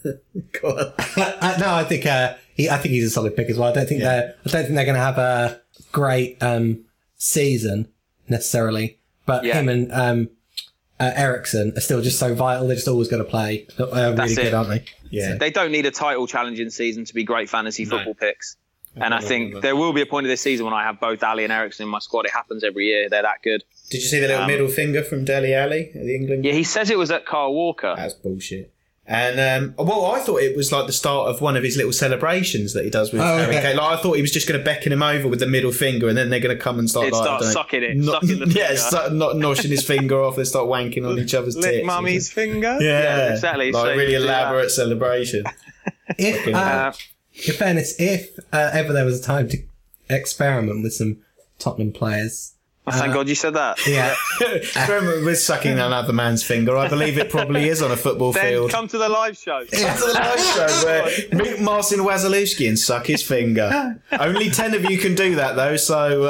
Go on. Uh, no, I think uh, he, I think he's a solid pick as well. I don't think Yeah. they're I don't think they're going to have a great um, season necessarily, but Yeah. him and um, uh, Ericsson are still just so vital. They're just always going to play. Uh, really That's good, it. aren't they? Yeah. They don't need a title challenging season to be great fantasy No. football picks. And I no, think no. there will be a point of this season when I have both Ali and Ericsson in my squad. It happens every year. They're that good. Did you see the little Um, middle finger from Dele Alli at the England? Yeah, he says it was at Carl Walker. That's bullshit. And, um, well, I thought it was like the start of one of his little celebrations that he does with Oh, Harry okay. Kane. Like, I thought he was just going to beckon him over with the middle finger, and then they're going to come and start, He'd like, start I don't know, sucking it, not- sucking the yeah, finger. start not noshing his finger off and start wanking on each other's Lick tits. mummy's finger. Yeah, exactly. Like So a really you do that. elaborate celebration. If, uh, Uh, in fairness, if uh, ever there was a time to experiment with some Tottenham players, oh, thank God you said that. yeah, Remember, with sucking another man's finger, I believe it probably is on a football Then field. come to the live show. Come to the live show where meet Marcin Wasilewski and suck his finger. Only ten of you can do that though, so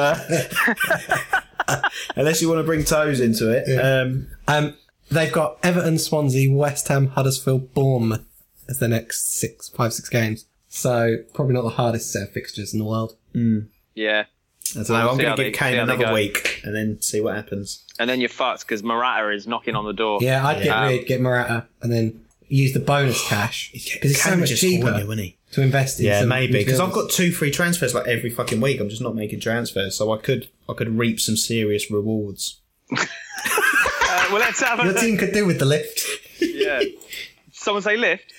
uh, unless you want to bring toes into it. Um, um, they've got Everton, Swansea, West Ham, Huddersfield, Bournemouth as the next six, five, six games. So probably not the hardest set of fixtures in the world. Yeah. I don't know. I'm See going how to they- give Kane see how they another go. week and then see what happens. And then you're fucked because Morata is knocking on the door. Yeah, I'd get Um, rid, get Morata, and then use the bonus cash because it's so Kane much just cheaper wouldn't he, wouldn't he? to invest in. Yeah, some maybe because I've midfielders. got two free transfers like every fucking week. I'm just not making transfers, so I could I could reap some serious rewards. Uh, well, let's have Your a. team could do with the lift. Yeah. Someone say lift.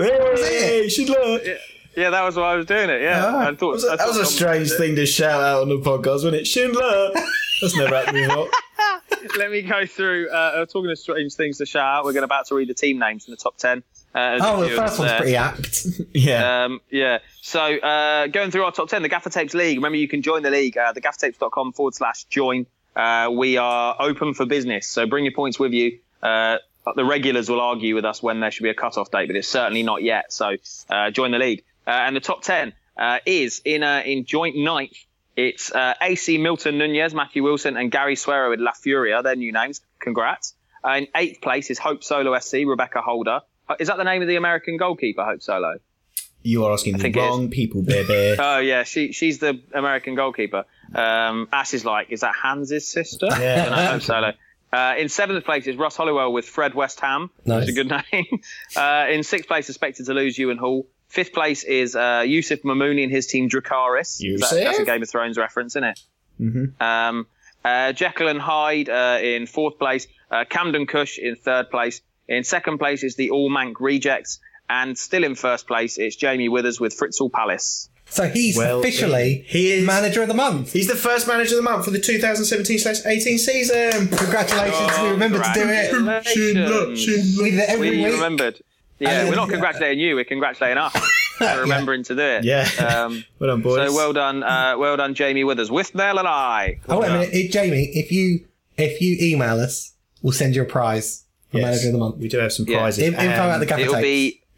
Hey, Schindler. Yeah, that was why I was doing it. Yeah, Ah, I thought That was a, I that was thought a someone- strange thing to shout out on the podcast, wasn't it? Schindler. That's never happened before. Let me go through. Uh, talking of strange things to shout out, we're going about to read the team names in the top ten. Uh, as Oh, a the few first of one's us, uh, pretty apt. Yeah. Um, yeah. So uh, going through our top ten, the Gaffer Tapes League. Remember, you can join the league. Uh, thegaffertapes.com forward slash join. Uh, we are open for business, so bring your points with you. Uh, the regulars will argue with us when there should be a cut-off date, but it's certainly not yet. So uh, join the league. Uh, and the top ten uh, is in uh, in joint ninth. It's uh, A C Milton Nunez, Matthew Wilson, and Gary Swearer with La Furia. Their new names. Congrats. Uh, in eighth place is Hope Solo S C, Rebecca Holder. Uh, is that the name of the American goalkeeper, Hope Solo? You are asking the think it is. wrong people, baby. Oh yeah, she she's the American goalkeeper. Um, Ash is like, is that Hans's sister? Yeah. I don't know, Hope Solo. Uh, in seventh place is Russ Hollowell with Fred West Ham. Nice. That's a good name. Uh, in sixth place, expected to lose Ewan Hall. Fifth place is uh, Yusuf Mamouni and his team Dracarys. Yusuf? That, that's a Game of Thrones reference, isn't it? Mm-hmm. Um, uh, Jekyll and Hyde uh, in fourth place. Uh, Camden Cush in third place. In second place is the All Mank Rejects. And still in first place, it's Jamie Withers with Fritzl Palace. So he's Well, officially he is- manager of the month. He's the first manager of the month for the twenty seventeen eighteen season. Congratulations, we remembered to do it. Congratulations. We did it every We week. remembered. Yeah, And then- we're not congratulating you, we're congratulating us for remembering to do it. Yeah. Um, Well done, boys. so well done, uh, well done, Jamie Withers. With Mel and I. Oh wait a minute, Eh, Jamie. If you if you email us, we'll send you a prize for Yes. manager of the month. We do have some Yeah. prizes. In- info Um, at the Gaffer It'll Tapes. be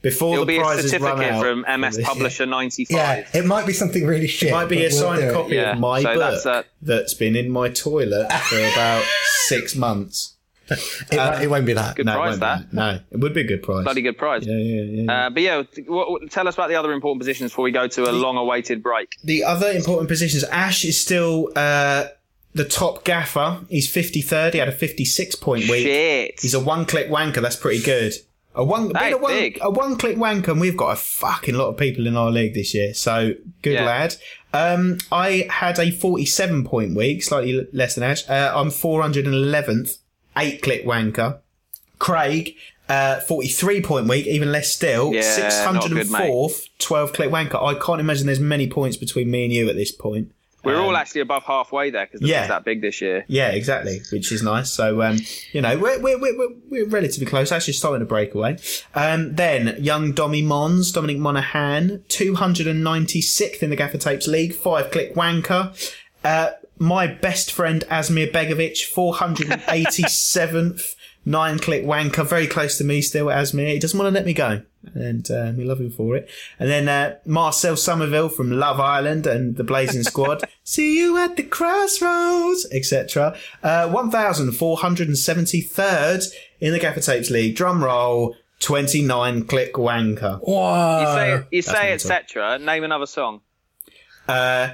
before It'll the be a prizes run certificate out. from M S Publisher ninety-five. Yeah, it might be something really shit. It might be but a we'll signed do it. copy Yeah, of my so book that's, uh, that's been in my toilet for about six months. It, won't- it won't be that. Good No, it prize, won't that. be. No, it would be a good prize. Bloody good prize. Yeah, yeah, yeah. yeah. Uh, but yeah, what, what- tell us about the other important positions before we go to a long-awaited break. The other important positions, Ash is still uh, the top gaffer. He's fifty-third. He had a fifty-six point week. Shit. He's a one-click wanker. That's pretty good. A one, That being is a one, big. a one-click wanker, and we've got a fucking lot of people in our league this year. So good Yeah. lad. Um, I had a forty-seven point week, slightly l- less than Ash. Uh, I'm four hundred eleventh, eight-click wanker. Craig, uh, forty-three point week, even less still. Yeah, six hundred fourth, twelve-click wanker. I can't imagine there's many points between me and you at this point. We're Um, all actually above halfway there because the yeah. league's that big this year. Yeah, exactly, which is nice. So, um, you know, we're, we're, we're, we're relatively close, actually starting to break away. Um, then, young Dommy Mons, Dominic Monaghan, two hundred ninety-sixth in the Gaffer Tapes League, five-click wanker. Uh, my best friend, Asmir Begovic, four hundred eighty-seventh, nine-click wanker, very close to me still, Asmir. He doesn't want to let me go. And uh, we love him for it. And then uh, Marcel Somerville from Love Island and the Blazing Squad. See you at the crossroads, et cetera. Uh, one thousand four hundred seventy-third in the Gaffer Tapes League. Drum roll, twenty-nine click wanker. Whoa. You say, you that's say mental. et cetera. Name another song. Uh,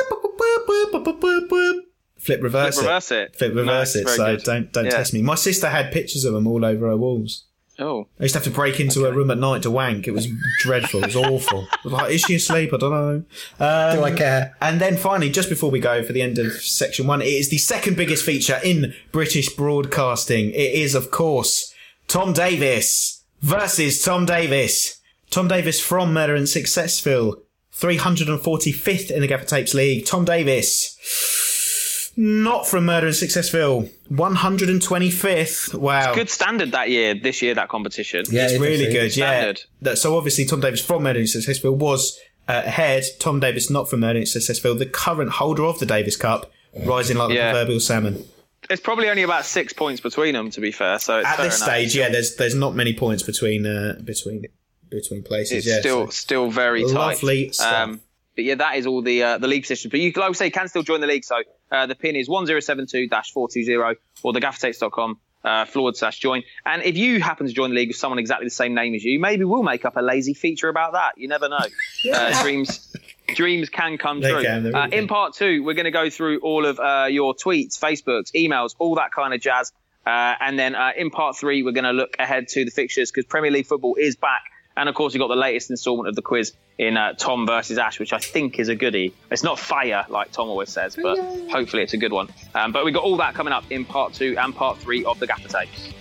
flip reverse Flip it. reverse it. Flip reverse Nice, it. very So good. don't don't Yeah. test me. My sister had pictures of them all over her walls. Oh. I used to have to break into her room at night to wank. It was dreadful. It was awful. I was like, is she asleep? I don't know. Um, Do I care? And then finally, just before we go for the end of section one, it is the second biggest feature in British broadcasting. It is, of course, Tom Davis versus Tom Davis. Tom Davis from Murder and Successville, three hundred forty-fifth in the Gaffer Tapes League. Tom Davis, not from Murder and Successville, one hundred twenty-fifth. Wow. Good standard that year, this year, that competition. Yeah, It's it is really actually. good, yeah. Standard. That- So obviously Tom Davis from Murder and Successville was uh, ahead. Tom Davis not from Murder and Successville, the current holder of the Davis Cup, rising like Yeah. the proverbial salmon. There's probably only about six points between them, to be fair. So it's At fair this enough. stage, yeah, there's there's not many points between uh, between between places. It's yeah, still so- still very tight. Lovely stuff. Um, but yeah, that is all the uh, the league positions. But you, like I say, can still join the league. So uh, the pin is one zero seven two four two zero or the gaffer tapes dot com uh, forward slash join. And if you happen to join the league with someone exactly the same name as you, maybe we'll make up a lazy feature about that. You never know. uh, dreams dreams can come They true. can, they really uh, in can. part two, we're going to go through all of uh, your tweets, Facebooks, emails, all that kind of jazz. Uh, and then uh, in part three, we're going to look ahead to the fixtures because Premier League football is back. And, of course, we've got the latest instalment of the quiz in uh, Tom versus Ash, which I think is a goodie. It's not fire, like Tom always says, but hopefully it's a good one. Um, but we've got all that coming up in part two and part three of the Gaffer Tapes.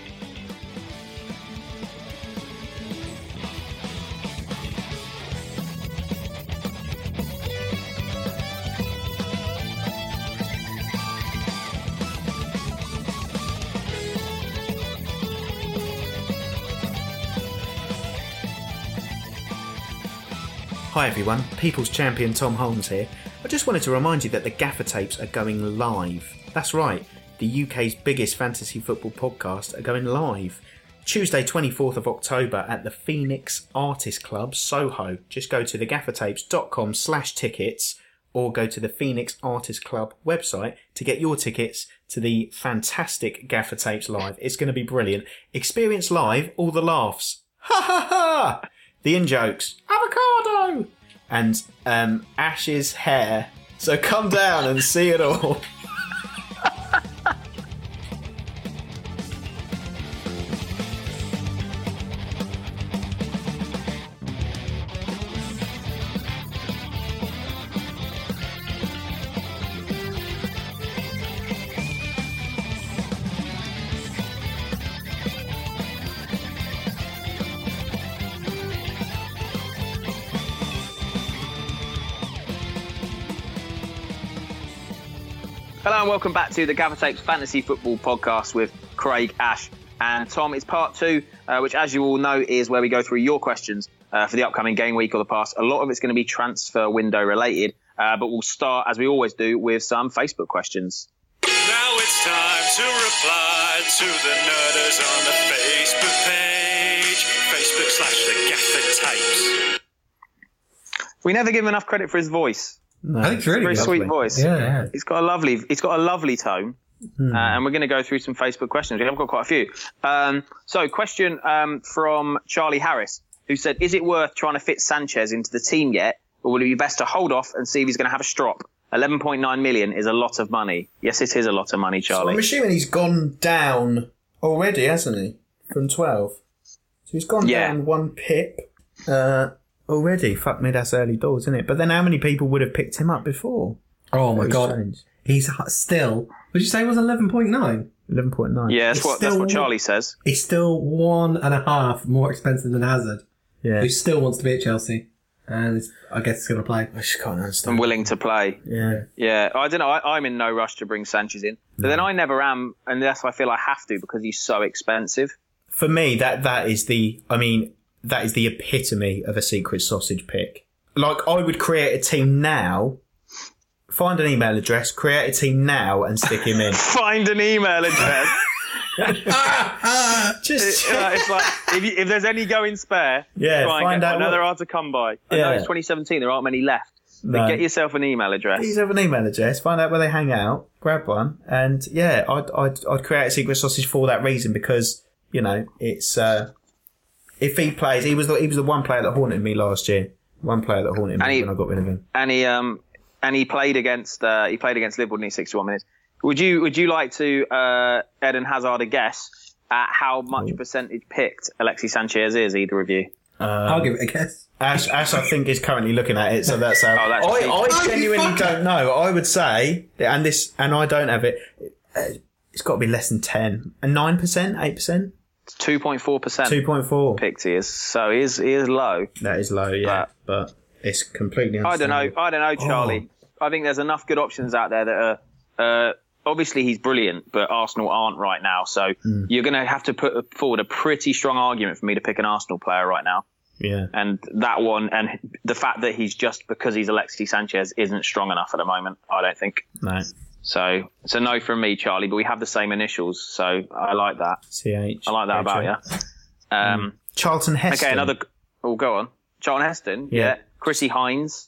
Hi everyone, People's Champion Tom Holmes here. I just wanted to remind you that the Gaffer Tapes are going live. That's right, the U K's biggest fantasy football podcast are going live. Tuesday twenty-fourth of October at the Phoenix Artist Club, Soho. Just go to thegaffertapes.com slash tickets or go to the Phoenix Artist Club website to get your tickets to the fantastic Gaffer Tapes live. It's going to be brilliant. Experience live all the laughs. Ha ha ha! The in-jokes. Avocado! And um, Ash's hair. So come down and see it all. Hello and welcome back to the Gaffer Tapes Fantasy Football Podcast with Craig, Ash and Tom. It's part two, uh, which as you all know is where we go through your questions uh, for the upcoming game week or the past. A lot of it's going to be transfer window related, uh, but we'll start, as we always do, with some Facebook questions. Now it's time to reply to the nerders on the Facebook page. Facebook slash The Gaffer Tapes. We never give him enough credit for his voice. No. I think it's really Very good. sweet Lovely. voice. Yeah, yeah. He's got a lovely. He's got a lovely tone. Hmm. Uh, and we're going to go through some Facebook questions. We have got quite a few. Um, so, question um, from Charlie Harris, who said, "Is it worth trying to fit Sanchez into the team yet, or would it be best to hold off and see if he's going to have a strop? eleven point nine million is a lot of money." Yes, it is a lot of money, So Charlie. I'm assuming he's gone down already, hasn't he? From twelve. So he's gone Yeah. down one pip uh, already. Fuck me, that's early doors, isn't it? But then how many people would have picked him up before? Oh my Very god. strange. He's h- still. Would you say it was eleven point nine? eleven point nine. yeah, that's It's what that's still- what Charlie says. He's still one and a half more expensive than Hazard, Yeah. who still wants to be at Chelsea. And it's, I guess he's going to play. I just can't understand. I'm willing to play. Yeah. Yeah, I don't know. I, I'm in no rush to bring Sanchez in, but then I never am unless I feel I have to because he's so expensive. For me, that that is the, I mean, that is the epitome of a secret sausage pick. Like, I would create a team now, find an email address, create a team now, and stick him in. Find an email address. Just Uh, it's like if, you, if there's any going spare, Yeah, try and find get out one. I know what- they're hard to come by. I Yeah. know it's twenty seventeen. There aren't many left. But No. get yourself an email address. Please have an email address, find out where they hang out, grab one, and yeah, I'd I'd, I'd create a secret sausage for that reason because you know it's uh, if he plays, he was the, he was the one player that haunted me last year, one player that haunted me And he- when I got rid of him. And he um and he played against uh, he played against Liverpool in sixty-one minutes. Would you would you like to uh, Eden Hazard a guess at how much percentage picked Alexis Sanchez is? Either of you? I'll give it a guess. Ash, Ash, I think is currently looking at it, so that's how. Oh, that's I, cheap. I Oh, genuinely you don't know. I would say, and this, and I don't have it. uh, It's got to be less than ten, and nine percent, eight percent, Two point four percent two point four. picked. He is so he is he is low. That is low, yeah, but it's completely. I don't know. understandable. I don't know, Charlie. I think there's enough good options out there that are. Uh, obviously, he's brilliant, but Arsenal aren't right now. So Hmm. you're going to have to put forward a pretty strong argument for me to pick an Arsenal player right now. Yeah. And that one, and the fact that he's just because he's Alexis Sanchez isn't strong enough at the moment, I don't think. No. So it's a no from me, Charlie. But we have the same initials, so I like that. C H. I like that about you. Um, Charlton Heston. okay, another. Oh, go on. Charlton Heston. Yeah. Yeah. Chrissy Hines.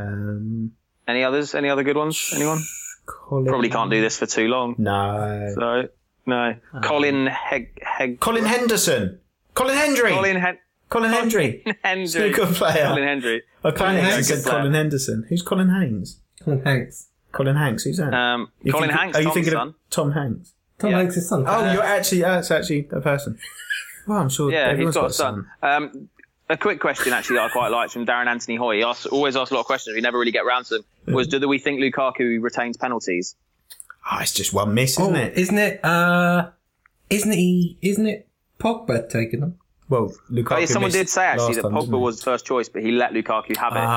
Um, Any others? Any other good ones? Anyone? Colin. Probably can't do this for too long. No. So no. Colin Heg. Heg Colin Henderson. Colin Hendry. Colin Hen- Colin Hendry. Hendry. Snooker player. Colin Hendry. I can't Haynes. I said Good player. Colin Henderson. Who's Colin Haynes? Colin Hanks. Colin Hanks. Who's that? Um, You Colin think- Hanks. Are you Tom's thinking son. of Tom Hanks? Tom Yeah. Hanks' son. Oh, Uh, you're actually. That's actually a person. Well, I'm sure. Yeah, everyone's he's got a son. Um, a quick question, actually, that I quite liked from Darren Anthony Hoy. He asks, always asks a lot of questions. We never really get round to them. Was, do we think Lukaku retains penalties? Oh, it's just one miss, Oh, isn't it? isn't it? Uh, isn't he? Isn't it Pogba taking them? Well, Lukaku. Oh, yeah, someone missed did say, actually, last that time, didn't Pogba he? was first choice, but he let Lukaku have it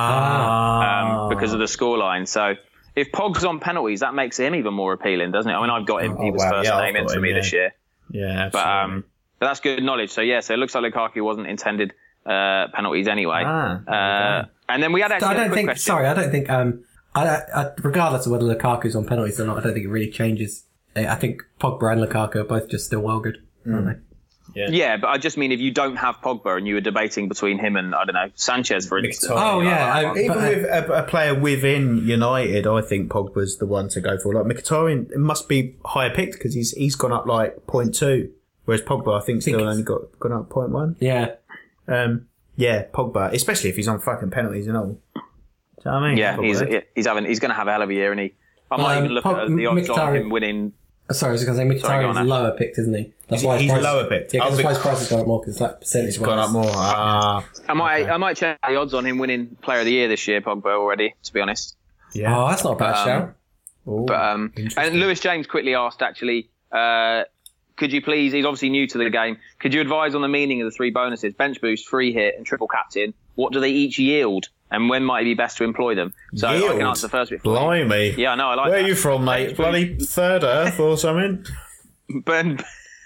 Ah. um, because of the scoreline. So if Pogba's on penalties, that makes him even more appealing, doesn't it? I mean, I've got him. Oh, He was wow. first Yeah, I've name got into him, me yeah. this year. Yeah, But, absolutely. um, but that's good knowledge. So, yeah, so it looks like Lukaku wasn't intended uh, penalties anyway. Ah, uh, and then we had actually I a don't quick think. question. Sorry, I don't think. Um, I, I, regardless of whether Lukaku's on penalties or not, I don't think it really changes. I I think Pogba and Lukaku are both just still well good, aren't they? Yeah, but I just mean if you don't have Pogba and you were debating between him and, I don't know, Sanchez, for instance. Mkhitaryan. Oh yeah, I, Even but, uh, with a, a player within United, I think Pogba's the one to go for. Like Mkhitaryan must be higher picked because he's he's gone up like zero point two, whereas Pogba I think still Think- only got gone up zero point one. yeah. Um, yeah, Pogba, especially if he's on fucking penalties and all. Do you know what I mean? Yeah, he's Pogba. he's having he's going to have a hell of a year, and he. I might Um, even look Pog- at the odds on Mkhitaryan- him winning. Sorry, I was going to say Sorry, go Mkhitaryan's on, Ash. lower picked, isn't he? That's He's- why his he's price- lower picked. Yeah, Oh, because bec- his price has gone up more because like percentage. He's gone up more. Ah, I might I might check the odds on him winning Player of the Year this year, Pogba already. To be honest, yeah. Oh, that's not a bad Um, shout. Ooh, but um, and Lewis James quickly asked actually. Uh, could you please? He's obviously new to the game. Could you advise on the meaning of the three bonuses: bench boost, free hit, and triple captain? What do they each yield, and when might it be best to employ them? So I Yield? can answer the first bit. For you. Blimey. Yeah, no, I like Where that. are you from, mate? Bloody Third Earth or something? Ben,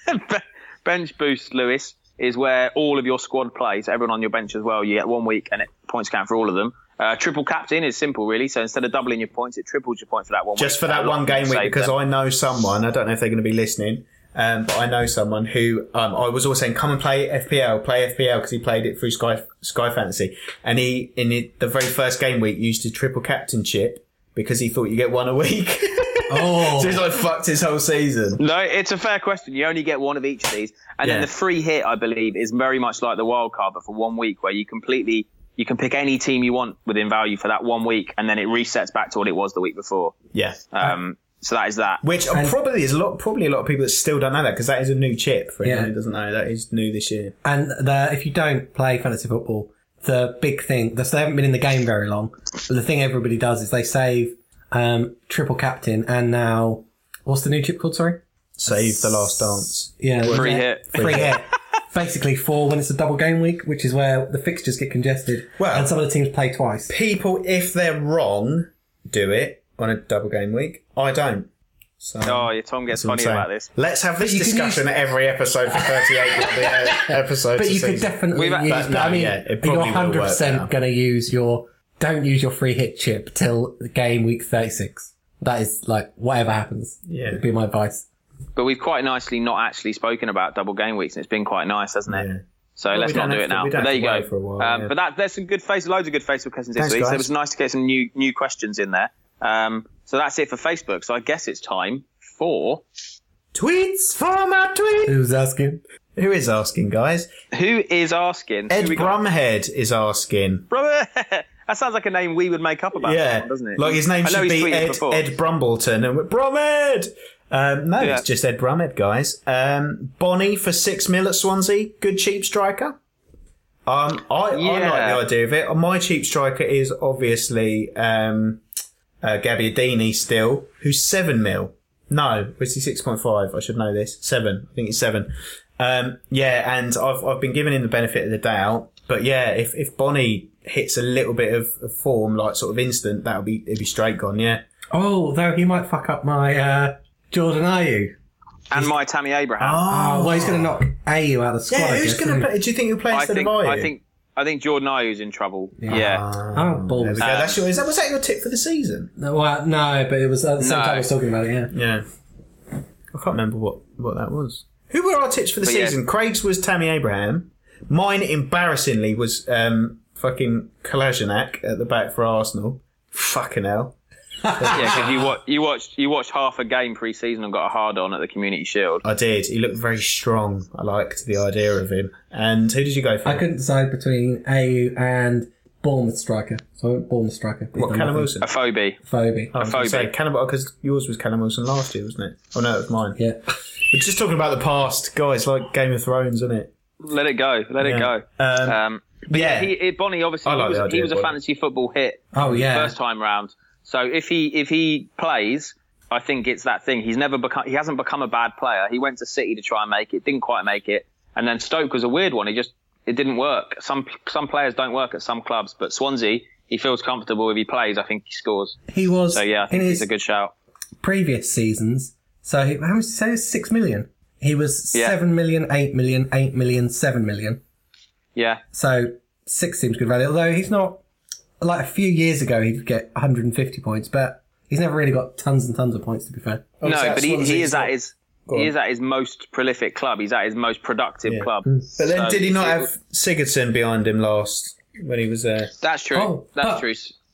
bench boost, Lewis, is where all of your squad plays, everyone on your bench as well. You get one week and it points count for all of them. Uh, triple captain is simple, really. So instead of doubling your points, it triples your points for that one week. Just for A that lot one of them game week, save because them. I know someone, I don't know if they're going to be listening, Um, but I know someone who um, I was always saying, come and play F P L, play F P L, because he played it through Sky Sky Fantasy, and he in it, the very first game week used his triple captainship because he thought you get one a week. Oh, So he's like fucked his whole season. No, it's a fair question. You only get one of each of these. And Yeah. then the free hit, I believe, is very much like the wild card, but for one week, where you completely, you can pick any team you want within value for that one week, and then it resets back to what it was the week before. Yeah. Um, so that is that. Which And- probably is a lot, probably a lot of people that still don't know that, because that is a new chip for anyone Yeah. who doesn't know. That is new this year. and the, if you don't play fantasy football, the big thing, the, they haven't been in the game very long, but the thing everybody does is they save um, triple captain, and now, what's the new chip called, sorry? Save the last dance. Yeah, Free yeah. hit. Free hit. Basically for when it's a double game week, which is where the fixtures get congested, Well- and some of the teams play twice. People, if they're wrong, do it on a double game week. I don't. So, Oh, yeah, Tom gets that's what I'm funny saying. about this. Let's have this you can discussion at every episode for thirty-eight of the, uh, episodes. But a you could season. definitely We've- use. but no, I mean, yeah, it you're probably will one hundred work percent out. going to use your. Don't use your free hit chip till game week thirty-six. That is like whatever happens. Yeah. Would be my advice. But we've quite nicely not actually spoken about double game weeks, and it's been quite nice, hasn't it? Yeah. So Well, let's we not don't do have it to- now. we don't But there have you to go. wait for a while, um, yeah. But that, there's some good face, loads of good Facebook questions this Thanks, week. So guys. it was nice to get some new new questions in there. Um, so that's it for Facebook. So I guess it's time for Tweets for my tweet. Who's asking? Who is asking, guys? who is asking. Ed Who we got? Brumhead is asking. Brother, that sounds like a name we would make up about Yeah, someone, doesn't it? like his name I know should he's be tweeted Ed, before. Ed Brumbleton, and we're Brumhead. Um, no, Yeah. it's just Ed Brumhead, guys. Um, Bonnie for six mil at Swansea, good cheap striker. Um, I, I like Yeah. the idea of it. My cheap striker is obviously um, uh, Gabbiadini still, who's seven mil. No, was he six point five? I should know this. Seven. I think it's seven. Um, yeah, and I've I've been giving him the benefit of the doubt. But yeah, if if Bonnie hits a little bit of, of form, like sort of instant, that'll be it'd be straight gone. Yeah. Oh, though he might fuck up my uh, Jordan Ayew. and my Tammy Abraham. Oh, well, he's going to knock Ayew out of the squad. Yeah, I who's guess, going to isn't he? play? Do you think he'll play I instead think of Ayew? I think I think Jordan Ayew's in trouble. Yeah. Oh, balls. There we go. That's your, is that, was that your tip for the season? No, well, no, but it was at the same No. time I was talking about it, yeah. Yeah. I can't remember what, what that was. Who were our tips for the But yeah. season? Craig's was Tammy Abraham. Mine, embarrassingly, was um, fucking Kolasinac at the back for Arsenal. Fucking hell. Yeah, because you, wa- you watched you watched half a game pre-season and got a hard on at the Community Shield. I did. He looked very strong. I liked the idea of him. And who did you go for? I couldn't decide between Ayew and Bournemouth striker. So I went Bournemouth striker. What, Callum Wilson? A phobie. Phoebe. I was going to say, Phobia. Callum, because yours was Callum Wilson last year, wasn't it? Oh, no, it was mine. Yeah. We're just talking about the past. Guys, like Game of Thrones, isn't it? Let it go. Let it Yeah. go. Um, Um, but yeah, yeah. he, it, Bonnie obviously I he like was, the he idea was a of Bonnie. fantasy football hit Oh, yeah. first time round. So if he if he plays, I think it's that thing. He's never become he hasn't become a bad player. He went to City to try and make it, didn't quite make it, and then Stoke was a weird one. He just it didn't work. Some some players don't work at some clubs, but Swansea, he feels comfortable if he plays. I think he scores. He was So yeah, I in think his he's a good shout. previous seasons. So he, how much did you say? It was Six million. He was Yeah. seven million, eight million, eight million, seven million. Yeah, So six seems good value. Although he's not like a few years ago, he'd get one hundred fifty points, but he's never really got tons and tons of points. To be fair, Oh, no, so but he, Swansea's he is got- at his Go he on. is at his most prolific club. He's at his most productive Yeah. club. But then So did he not it have was- Sigurdsson behind him last when he was there? That's true. Oh, That's but- true.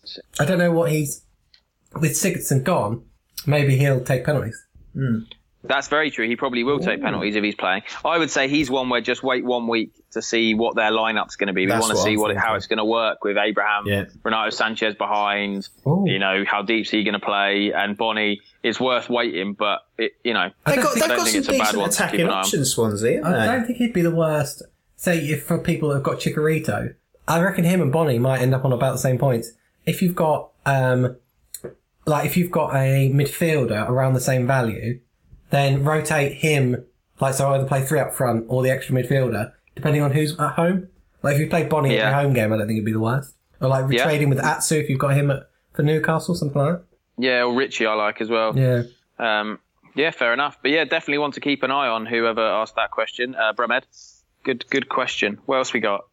I don't know what he's with Sigurdsson gone. Maybe he'll take penalties. That's very true. He probably will take penalties if he's playing. I would say he's one where just wait one week to see what their lineup's going to be. We That's want to what see I'm what it, how thinking. it's going to work with Abraham, Yeah. Renato Sanchez behind. Ooh. You know, how deep's he going to play? And Bonnie, it's worth waiting, but it, you know, I They've don't got, think- they've I got don't some think it's a bad decent one to keep attacking an eye on. options, Swansea, haven't I they? don't think he'd be the worst. Say if for people that have got Chicharito, I reckon him and Bonnie might end up on about the same points. If you've got um, like if you've got a midfielder around the same value, then rotate him. Like so, either play three up front or the extra midfielder, depending on who's at home. Like if you play Bonnie Yeah. at your home game, I don't think it'd be the worst. Or like Yeah. trading with Atsu if you've got him at, for Newcastle, something like that. yeah, or Richie I like as well. Yeah. Um, yeah, fair enough. But yeah, definitely want to keep an eye on whoever asked that question. Uh, Bremed, good, good question. What else we got?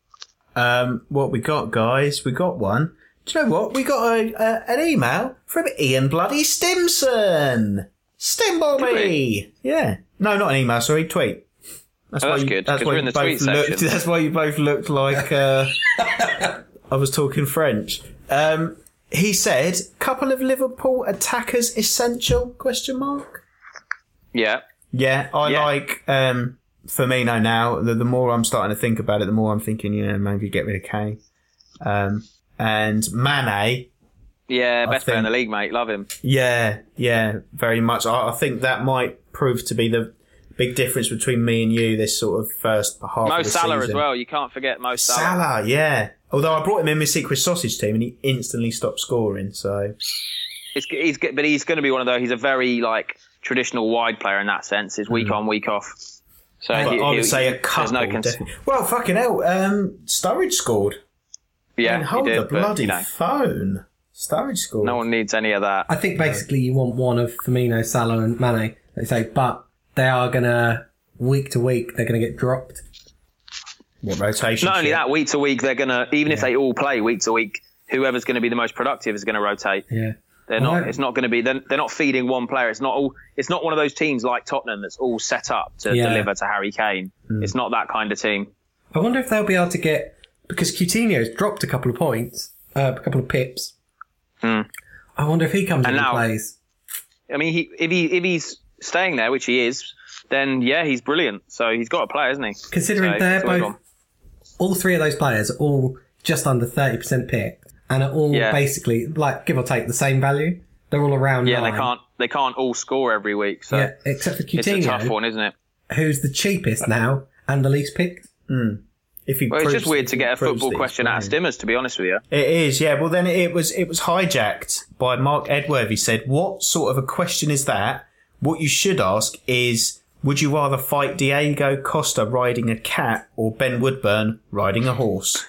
Um, what we got, guys? We got one. Do you know what? We got a, a, an email from Ian Bloody Stimson. Stimbleby! Yeah. No, not an email, sorry, tweet. That's, Oh, why that's you, good, that's 'cause why we're you in the both tweet looked, section. That's why you both looked like uh, I was talking French. Um, he said, couple of Liverpool attackers essential? Question mark. Yeah. Yeah, I Yeah. like um, Firmino now. The, the more I'm starting to think about it, the more I'm thinking, yeah, maybe get rid of Kane. Um, and Mane, Yeah, best player in think- the league, mate. Love him. yeah, yeah, very much. I, I think that might prove to be the big difference between me and you this sort of first half Mo of the Salah season. as well. You can't forget Mo Salah. Salah, yeah. Although I brought him in my secret sausage team and he instantly stopped scoring, so... It's, he's, good- but he's going to be one of those. He's a very like traditional wide player in that sense. It's week on, week off. So But he- I would he- say a there's couple, no cons- definitely. Well, fucking hell, um, Sturridge scored. Yeah, And he hold did, the but, bloody you know, phone. Sturridge scored. no one needs any of that. I think basically you want one of Firmino, Salah, and Mane. They say, but they are gonna week to week they're gonna get dropped. What rotation? Not only shit? that, week to week they're going to, even if Yeah. they all play week to week, whoever's going to be the most productive is going to rotate. Yeah, They're Well, not. I- It's not going to be. They're, they're not feeding one player. It's not all. It's not one of those teams like Tottenham that's all set up to Yeah. deliver to Harry Kane. Hmm. It's not that kind of team. I wonder if they'll be able to get because Coutinho's dropped a couple of points, uh, a couple of pips. Hmm. I wonder if he comes And in now- and plays. I mean, he, if he if he's staying there, which he is, then yeah, he's brilliant. So he's got to play, hasn't he? Considering So they're it's always both, on. all three of those players are all just under thirty percent picked and are all Yeah. basically like give or take the same value. They're all around. Yeah, nine. they can't. They can't all score every week. So Yeah, except for it's a tough Coutinho, one, isn't it? who's the cheapest now and the least picked. If he Well, it's proves- just weird if to he get a proves football that he's question out of playing. Stimmers, to be honest with you. It is, yeah. Well, then it was it was hijacked by Mark Edworthy. Said, "What sort of a question is that? What you should ask is, would you rather fight Diego Costa riding a cat or Ben Woodburn riding a horse?"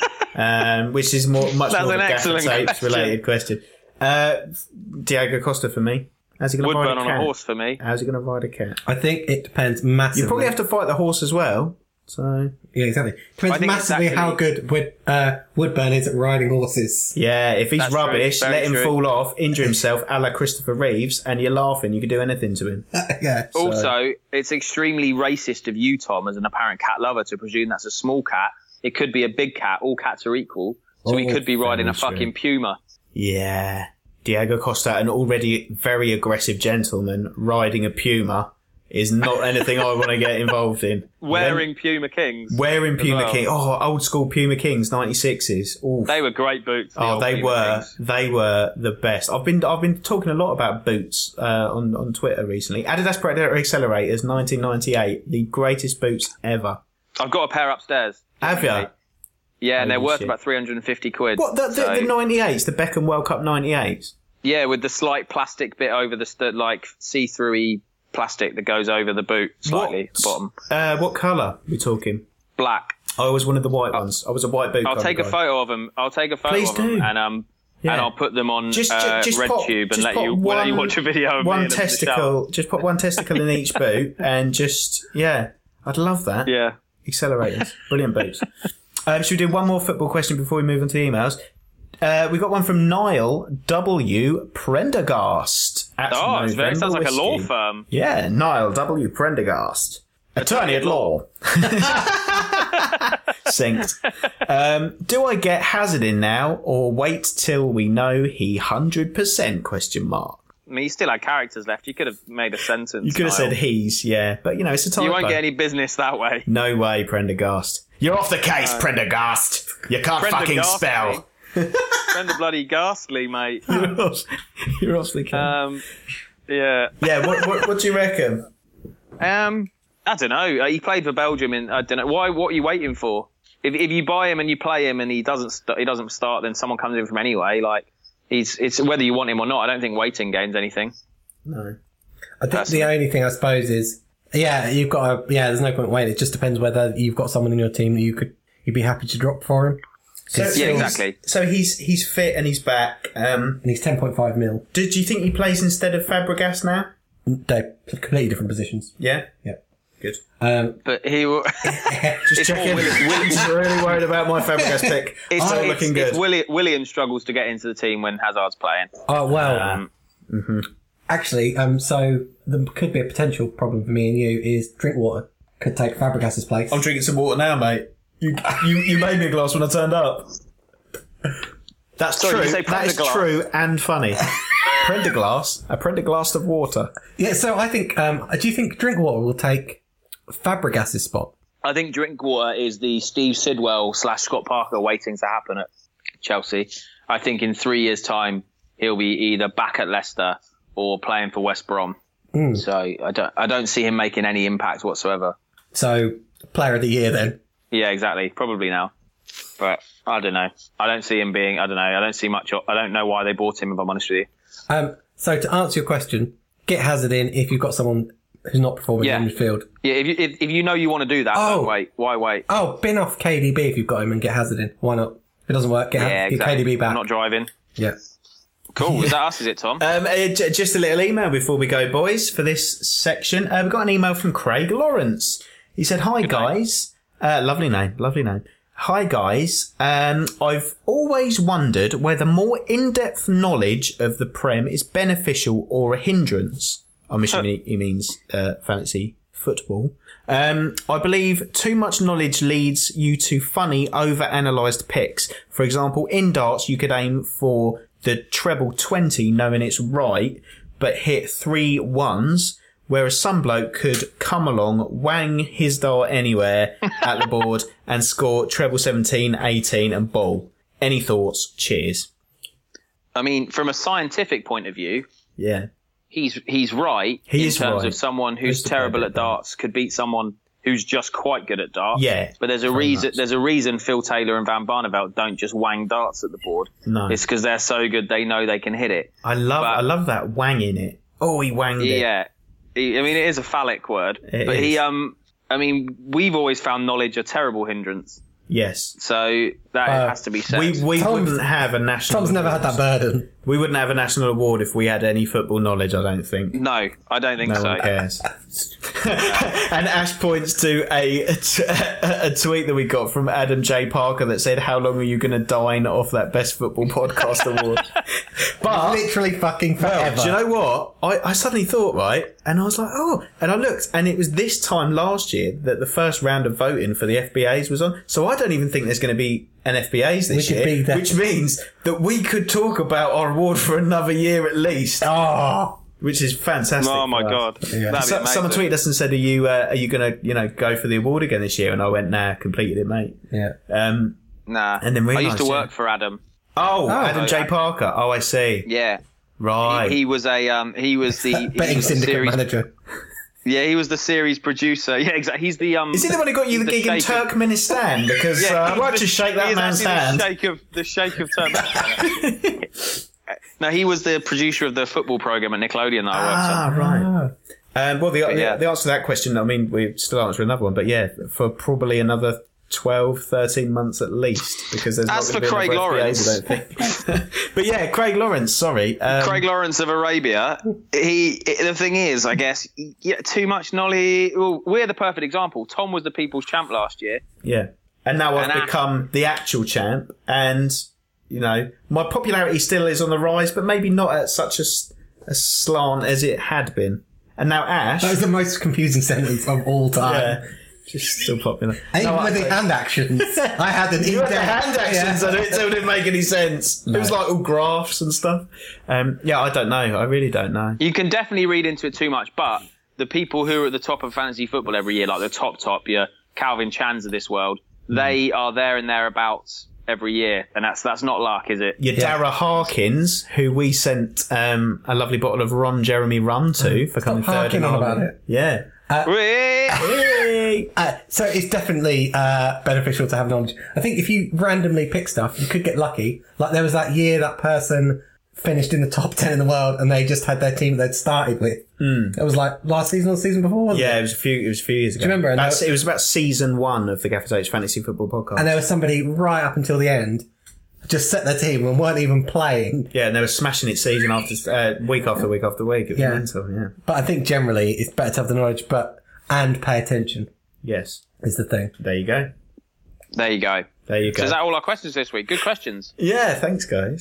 um, which is more much That's more of an a Gaffer excellent Tapes question. related question. Uh, Diego Costa for me. How's he going to ride Woodburn a on cat? a horse for me. How's he going to ride a cat? I think it depends massively. You probably have to fight the horse as well. So Yeah, exactly. Depends I think it's massively how actually- good Wood, uh, Woodburn is at riding horses. yeah, if he's That's true. rubbish, Very let him true. fall off, injure himself, a la Christopher Reeves, and you're laughing. You can do anything to him. yeah. Also, it's extremely racist of you, Tom, as an apparent cat lover, to presume that's a small cat. It could be a big cat. All cats are equal. So he Oh, could be riding a very fucking true. puma. Yeah. Diego Costa, an already very aggressive gentleman, riding a Puma is not anything I want to get involved in. Wearing Puma Kings. Wearing as Puma well. King. Oh, old school Puma Kings, ninety-sixes. Oof. They were great boots. the Oh, old they Puma were. Kings. They were the best. I've been I've been talking a lot about boots uh, on on Twitter recently. Adidas Predator Accelerators, nineteen ninety-eight, the greatest boots ever. I've got a pair upstairs. Have you? Yeah, and they're Holy worth shit. about three hundred fifty quid. What the, the, So- the ninety-eights, the Beckham World Cup ninety-eights? Yeah, with the slight plastic bit over the st- like see-through-y plastic that goes over the boot slightly at the bottom. Uh, what colour are we talking? Black. I was one of the white ones. I was a white boot. I'll colour take a guy. photo of them. I'll take a photo Please of them do. and um Yeah. and I'll put them on Just, uh, just, just RedTube pop, and just let pop you one, let you watch a video of me one in the shower. testicle. Just put one testicle in each boot, and just yeah, I'd love that. Yeah. Accelerators, brilliant boots. Um, should we do one more football question before we move on to the emails? Uh, we got one from Niall W. Prendergast. At Oh, it's very, November sounds like a law Whiskey. firm. Yeah, Niall W. Prendergast. Attorney at law. Synced. Um, do I get Hazard in now or wait till we know he one hundred percent question mark? I mean, you still had characters left. You could have made a sentence. You could have Niall. said he's, yeah. But, you know, it's a typo. You won't get any business that way. No way, Prendergast. You're off the case, Prendergast. You can't fucking Prendergast, spell. Friend of bloody ghastly, mate. You're off, you're off the case. Um, yeah. yeah, what, what, what do you reckon? Um, I don't know. Uh, he played for Belgium, in I don't know why. What are you waiting for? If if you buy him and you play him and he doesn't st- he doesn't start, then someone comes in from anyway. Like he's it's whether you want him or not. I don't think waiting gains anything. No. I think Personally. the only thing I suppose is, yeah, you've got to, yeah, there's no point waiting. It just depends whether you've got someone in your team that you could, you'd be happy to drop for him. So, Yeah, so he's- exactly. So he's he's fit and he's back. Um, And he's ten point five mil. do, do you think he plays instead of Fabregas now? They're completely different positions. Yeah? Yeah. Good. Um, But he will. Just It's checking. all Willi- Willi- Just really worried about my Fabregas pick. It's, Still it's, looking it's good. Willi- William struggles to get into the team when Hazard's playing. oh, well, Um, Actually, um, so there could be a potential problem for me and you is drink water could take Fabregas's place. I'm drinking some water now, mate. You you, you made me a glass when I turned up. That's Sorry, true. you say That is Prenderglass? true and funny. Prenderglass, a Prenderglass of water. Yeah, so I think, um, do you think drink water will take Fabregas's spot? I think Drinkwater is the Steve Sidwell slash Scott Parker waiting to happen at Chelsea. I think in three years' time he'll be either back at Leicester or playing for West Brom. Mm. So I don't, I don't see him making any impact whatsoever. So player of the year then? Yeah, exactly. Probably now, but I don't know. I don't see him being. I don't know. I don't see much. I don't know why they bought him. If I'm honest with you. Um. So to answer your question, get Hazard in if you've got someone who's not performing Yeah. in midfield. Yeah. If you if, if you know you want to do that, Oh. don't wait. Why wait? Oh, bin off K D B if you've got him and get Hazard in. Why not? If it doesn't work, get, Yeah, get exactly. K D B back. I'm not driving. Yeah. Cool. Is that us? Is it, Tom? Um, uh, j- just a little email before we go, boys, for this section. Uh, we got an email from Craig Lawrence. He said, "Hi guys, uh, lovely name, lovely name. Hi guys, um, I've always wondered whether more in-depth knowledge of the Prem is beneficial or a hindrance. I'm assuming he means uh, fantasy football. Um, I believe too much knowledge leads you to funny, over-analysed picks. For example, in darts, you could aim for the treble twenty, knowing it's right, but hit three ones, whereas some bloke could come along, wang his dart anywhere at the board and score treble seventeen, eighteen and ball. Any thoughts? Cheers." I mean, from a scientific point of view, Yeah. he's he's right He in is terms right. of someone who's Who's the terrible player at at darts could beat someone who's just quite good at darts. Yeah, But there's a very reason. much. There's a reason Phil Taylor and Van Barneveld don't just wang darts at the board. No. It's because they're so good they know they can hit it. I love But- I love that wanging it. Oh, he wanged it. Yeah. He, I mean, it is a phallic word, It but is. he um. I mean, we've always found knowledge a terrible hindrance. Yes. So that Uh, has to be said. We we Tom's- wouldn't have a national Tom's never had that burden. We wouldn't have a national award if we had any football knowledge, I don't think. no, I don't think No so. one cares. And Ash points to a, a, t- a tweet that we got from Adam J. Parker that said, "How long are you going to dine off that Best Football Podcast Award?" But Literally fucking well, forever. do you know what? I, I suddenly thought, right, and I was like, oh, and I looked, and it was this time last year that the first round of voting for the F B As was on. So I don't even think there's going to be an F B As this We could year, be there. which means that we could talk about our award for another year at least, Oh. which is fantastic. Oh my for us. god, Yeah. that'd be So, someone amazing. tweeted us and said, "Are you uh, are you going to you know go for the award again this year?" And I went, "Nah, completed it, mate." Yeah. Um, Nah, And then I realised, used to yeah. work for Adam. oh, Adam no, J. I- Parker. Oh, I see. Yeah, Right. he, he was a um, he was the he Betting was the syndicate series, manager. Yeah, he was the series producer. Yeah, exactly. He's the um. Is he the one who got you the, the gig in shaker. Turkmenistan? Because Yeah, uh, I'd he's like the- to shake he that is man's actually hand. The shake of the shake of Turkmenistan. No, he was the producer of the football program at Nickelodeon that I worked Ah, on. right. Um, well, the, the, yeah. the answer to that question, I mean, we still answer another one, but yeah, for probably another twelve, thirteen months at least, because there's As not for going to be Craig enough F B As, I don't think. But yeah, Craig Lawrence, sorry. Um, Craig Lawrence of Arabia. He. The thing is, I guess, yeah, too much knowledge. Well, we're the perfect example. Tom was the people's champ last year. Yeah. And now I've And I- become the actual champ, and, you know, my popularity still is on the rise, but maybe not at such a, s- a slant as it had been. And now Ash... That was the most confusing sentence of all time. yeah, just still popular. And No, even I- with the hand actions, I had an You had the in-depth- hand actions Yeah. and it still didn't make any sense. It was like all graphs and stuff. Um, yeah, I don't know. I really don't know. You can definitely read into it too much, but the people who are at the top of fantasy football every year, like the top top, your Calvin Chans of this world, they are there and thereabouts every year, and that's that's not luck, is it? Your Dara Harkins, who we sent um, a lovely bottle of Ron Jeremy rum to for coming third. harking in on our- about it. Yeah. Whee! Hey! Uh, so it's definitely uh, beneficial to have knowledge. I think if you randomly pick stuff, you could get lucky. Like there was that year that person finished in the top ten in the world, and they just had their team they'd started with. Mm. It was like last season or the season before, wasn't Yeah, it? it was a few. It was a few years ago. you remember? And That's, there- it was about season one of the Gaffer Tape's Fantasy Football Podcast. And there was somebody right up until the end just set their team and weren't even playing. yeah, and they were smashing it season after uh, week after week after week. It was Yeah. mental. Yeah. But I think generally it's better to have the knowledge, but and pay attention Yes. is the thing. There you go. There you go. There you So go. is that all our questions this week? Good questions. Yeah. Thanks, guys.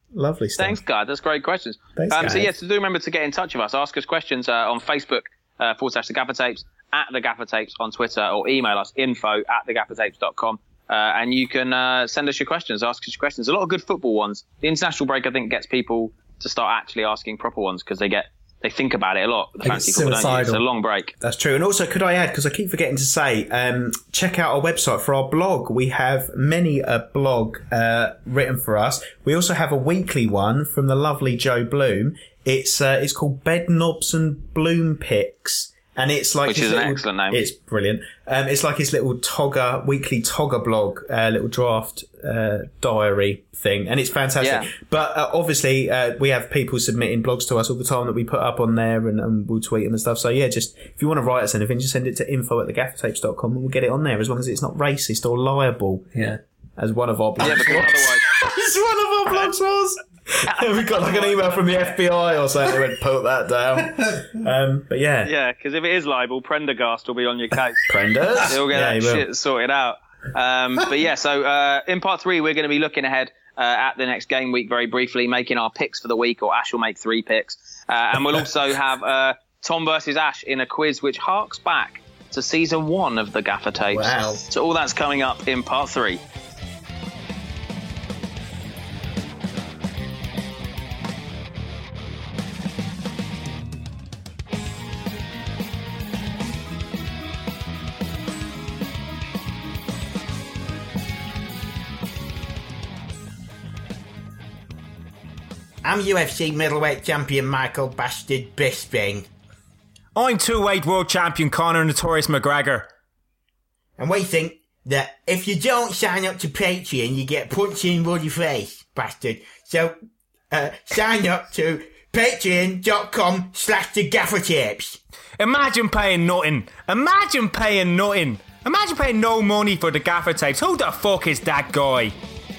Lovely stuff. Thanks, guys. That's great questions. Thanks, um, guys. So, yes, do remember to get in touch with us. Ask us questions uh, on Facebook, uh, forward slash the Gaffer Tapes, at the Gaffer Tapes on Twitter, or email us info at the gaffer tapes dot com. Uh, and you can uh, send us your questions, ask us your questions. A lot of good football ones. The international break, I think, gets people to start actually asking proper ones because they get they think about it a lot. The fancy football, don't you? It's a long break. That's true. And also, could I add, because I keep forgetting to say, um, check out our website for our blog. We have many a blog uh, written for us. We also have a weekly one from the lovely Joe Bloom. It's uh, it's called Bed Knobs and Bloom Picks. And it's like Which his is an little, excellent name. It's brilliant. Um, it's like his little Togger, weekly Togger blog, uh, little draft uh, diary thing. And it's fantastic. Yeah. But uh, obviously, uh, we have people submitting blogs to us all the time that we put up on there and, and we'll tweet them and stuff. So, yeah, just if you want to write us anything, just send it to info at the gaffer tapes dot com and we'll get it on there as long as it's not racist or liable. Yeah. As one of our blogs Yeah, because was. otherwise... As one of our blogs was. We got like an email from the F B I or something. They went, put that down. Um, but yeah. Yeah, because if it is libel, Prendergast will be on your case. Prenders? He'll get Yeah, that he will. shit sorted out. Um, but yeah, so uh, in part three, we're going to be looking ahead uh, at the next game week very briefly, making our picks for the week, or Ash will make three picks. Uh, and we'll also have uh, Tom versus Ash in a quiz which harks back to season one of the Gaffer Tapes. Wow. So all that's coming up in part three. I'm U F C middleweight champion Michael Bastard Bisping. I'm two-weight world champion Conor Notorious McGregor. And we think that if you don't sign up to Patreon, you get punched in the bloody face, bastard. So, uh, sign up to patreon.com slash the gaffer tapes. Imagine paying nothing. Imagine paying nothing. Imagine paying no money for the Gaffer Tapes. Who the fuck is that guy?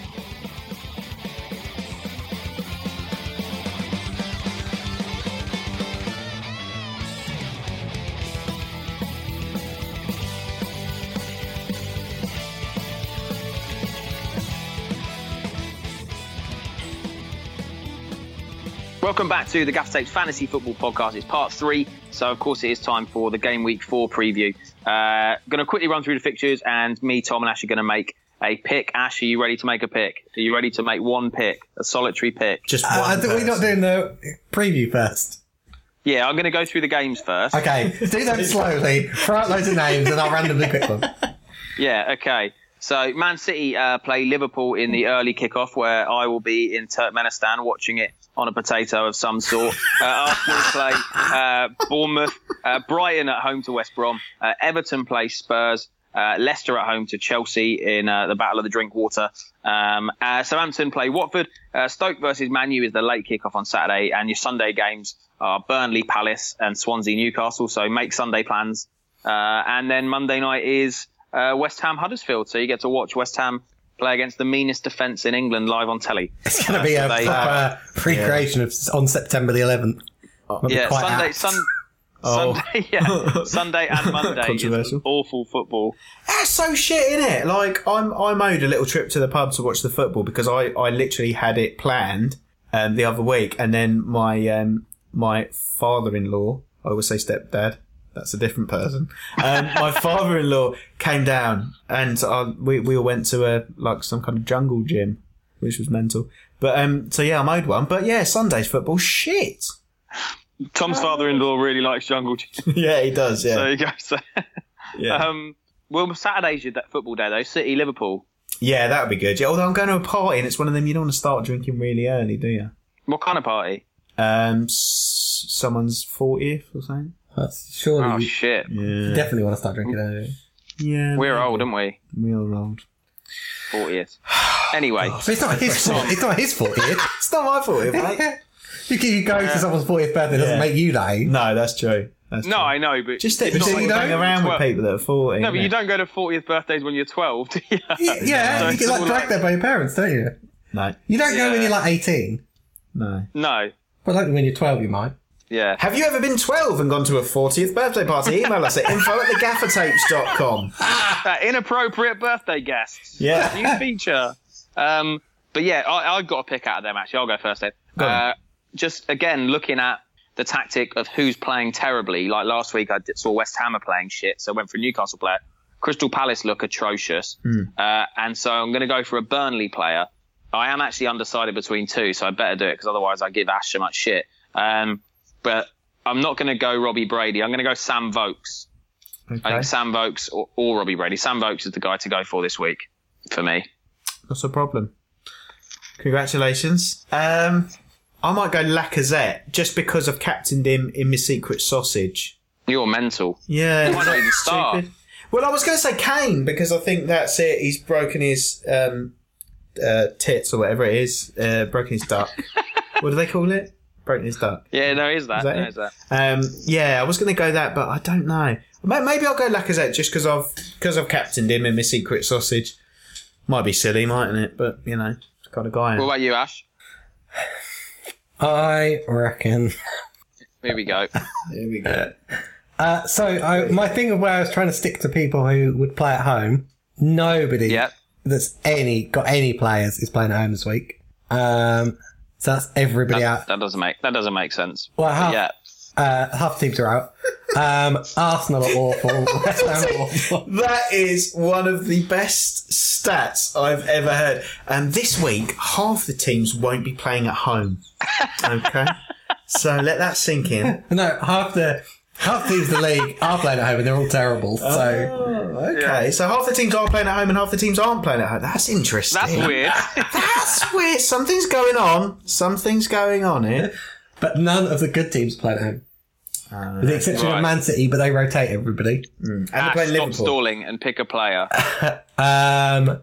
Welcome back to the Gaffer Tapes Fantasy Football Podcast. It's part three, so of course it is time for the Game Week four preview. Uh, going to quickly run through the fixtures, and me, Tom, and Ash are going to make a pick. Ash, are you ready to make a pick? Are you ready to make one pick, a solitary pick? Just Uh, one are we not person. doing the preview first? Yeah, I'm going to go through the games first. Okay, do them slowly, throw out loads of names, and I'll randomly pick one. Yeah, okay. So Man City uh, play Liverpool in the early kickoff, where I will be in Turkmenistan watching it on a potato of some sort. Uh, Arsenal play uh, Bournemouth, uh, Brighton at home to West Brom, uh, Everton play Spurs, uh, Leicester at home to Chelsea in uh, the Battle of the Drinkwater. Um, uh, Southampton play Watford, uh, Stoke versus Man U is the late kickoff on Saturday, and your Sunday games are Burnley Palace and Swansea Newcastle. So make Sunday plans, uh, and then Monday night is uh, West Ham Huddersfield. So you get to watch West Ham play against the meanest defence in England live on telly. It's going to be a They- proper recreation of on September the eleventh. Might be Yeah, quite Sunday, apt. sun, Oh. Sunday, yeah, Sunday and Monday is Controversial. awful football. That's so shit, innit? Like, I'm, I'm owed a little trip to the pub to watch the football because I, I literally had it planned um, the other week, and then my um, my father-in-law, I always say stepdad, that's a different person. Um, my father-in-law came down, and uh, we we all went to a like some kind of jungle gym, which was mental. But um, so yeah, I'm owed one. But yeah, Sunday's football shit. Tom's father-in-law really likes jungle gym. Yeah, he does. Yeah, So you go. So, yeah. um, well, Saturday's your football day though. City Liverpool. Yeah, that would be good. Yeah, although I'm going to a party and it's one of them you don't want to start drinking really early, do you? What kind of party? Um, s- someone's fortieth or something. That's surely Oh you shit, Yeah, definitely want to start drinking early. yeah. we're maybe. old, aren't we? We're old. Fortieth. Anyway, But it's not his fault. It's not his fault, is It's not my fortieth, mate. it? You, you go to someone's fortieth birthday doesn't Yeah. make you that age. No, that's true. That's no, true. I know, but Just it's just not so like you like don't- going around twelve. with people that are forty. No, but innit? you don't go to fortieth birthdays when you're twelve, do you? Y- Yeah, So you it's get like all dragged there by your parents, don't you? No, You don't go when Yeah. you're like eighteen. no. No. But like when you're twelve, you might. Yeah. Have you ever been twelve and gone to a fortieth birthday party? Email us at info at the gaffer tapes dot com. Uh, inappropriate birthday guests. Yeah. New feature. Um, but yeah, I, I've got a pick out of them, actually. I'll go first then. Go on. Uh, just, again, looking at the tactic of who's playing terribly. Like last week, I did, saw West Ham are playing shit, so I went for a Newcastle player. Crystal Palace look atrocious. Mm. Uh, and so I'm going to go for a Burnley player. I am actually undecided between two, so I better do it, because otherwise I give Ash so much shit. Um, but I'm not going to go Robbie Brady. I'm going to go Sam Vokes. Okay. I think Sam Vokes or, or Robbie Brady. Sam Vokes is the guy to go for this week for me. That's a problem. Congratulations. Um, I might go Lacazette just because I've captained him in my secret sausage. You're mental. Yeah. Why not even start? Stupid. Well, I was going to say Kane because I think that's it. He's broken his um, uh, tits or whatever it is. Uh, broken his duck. What do they call it? Broken his duck. Yeah, no, is that? Is that no, it? is that? Um, yeah, I was going to go that, but I don't know. Maybe I'll go Lacazette just because I've because I've captained him in my secret sausage. Might be silly, mightn't it? But you know, it's the kind of guy I am. What about you, Ash? I reckon. Here we go. Here we go. Uh, so I, my thing of where I was trying to stick to people who would play at home. Nobody Yeah. that's any got any players is playing at home this week. Um, so that's everybody That, out. that doesn't make that doesn't make sense. Well, But half, yeah. uh, half the teams are out. Um, Arsenal are awful. West Ham are awful. That is one of the best stats I've ever heard. And this week, half the teams won't be playing at home. Okay, so let that sink in. No, half the half the teams in the league are playing at home and they're all terrible. So Oh, okay. So half the teams are playing at home and half the teams aren't playing at home. That's interesting. That's weird. That's weird. Something's going on. Something's going on here. but none of the good teams play at home. Uh, With the exception right. of Man City, but they rotate everybody. and they Ash, play stop Liverpool. stalling and pick a player. Um,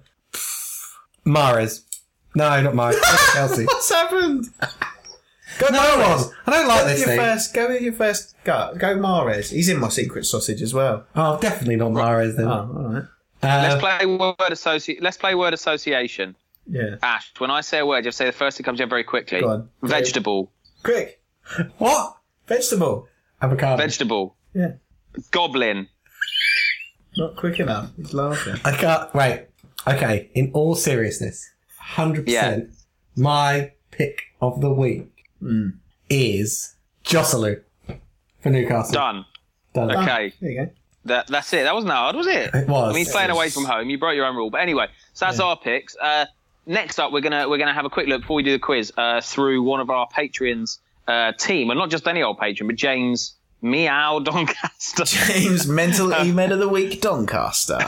Mahrez. No, not Mahrez. Chelsea. What's happened? Go No Mahrez. one. I don't like Go with this your thing. first. Go with your first gut. Go Mahrez. He's in my secret sausage as well. Oh, definitely not Mahrez then. Oh, all right. Let's Uh, play word associ- Let's play word association. Yeah. Ash, when I say a word, just say the first thing comes in very quickly. Go on. Vegetable. Quick. what? Vegetable. Avocado. Vegetable. Yeah. Goblin. Not quick enough. He's laughing. I can't. Wait. Okay. In all seriousness, one hundred percent my pick of the week is Joselu for Newcastle. Done. Done. Okay. There you go. That, that's it. That wasn't hard, was it? It was. I mean, playing away from home, you broke your own rule. But anyway, so that's our picks. Uh, next up, we're gonna we're gonna have a quick look before we do the quiz uh, through one of our Patreons' uh, team, and not just any old patron, but James Meow Doncaster. James Mental Email of the Week Doncaster.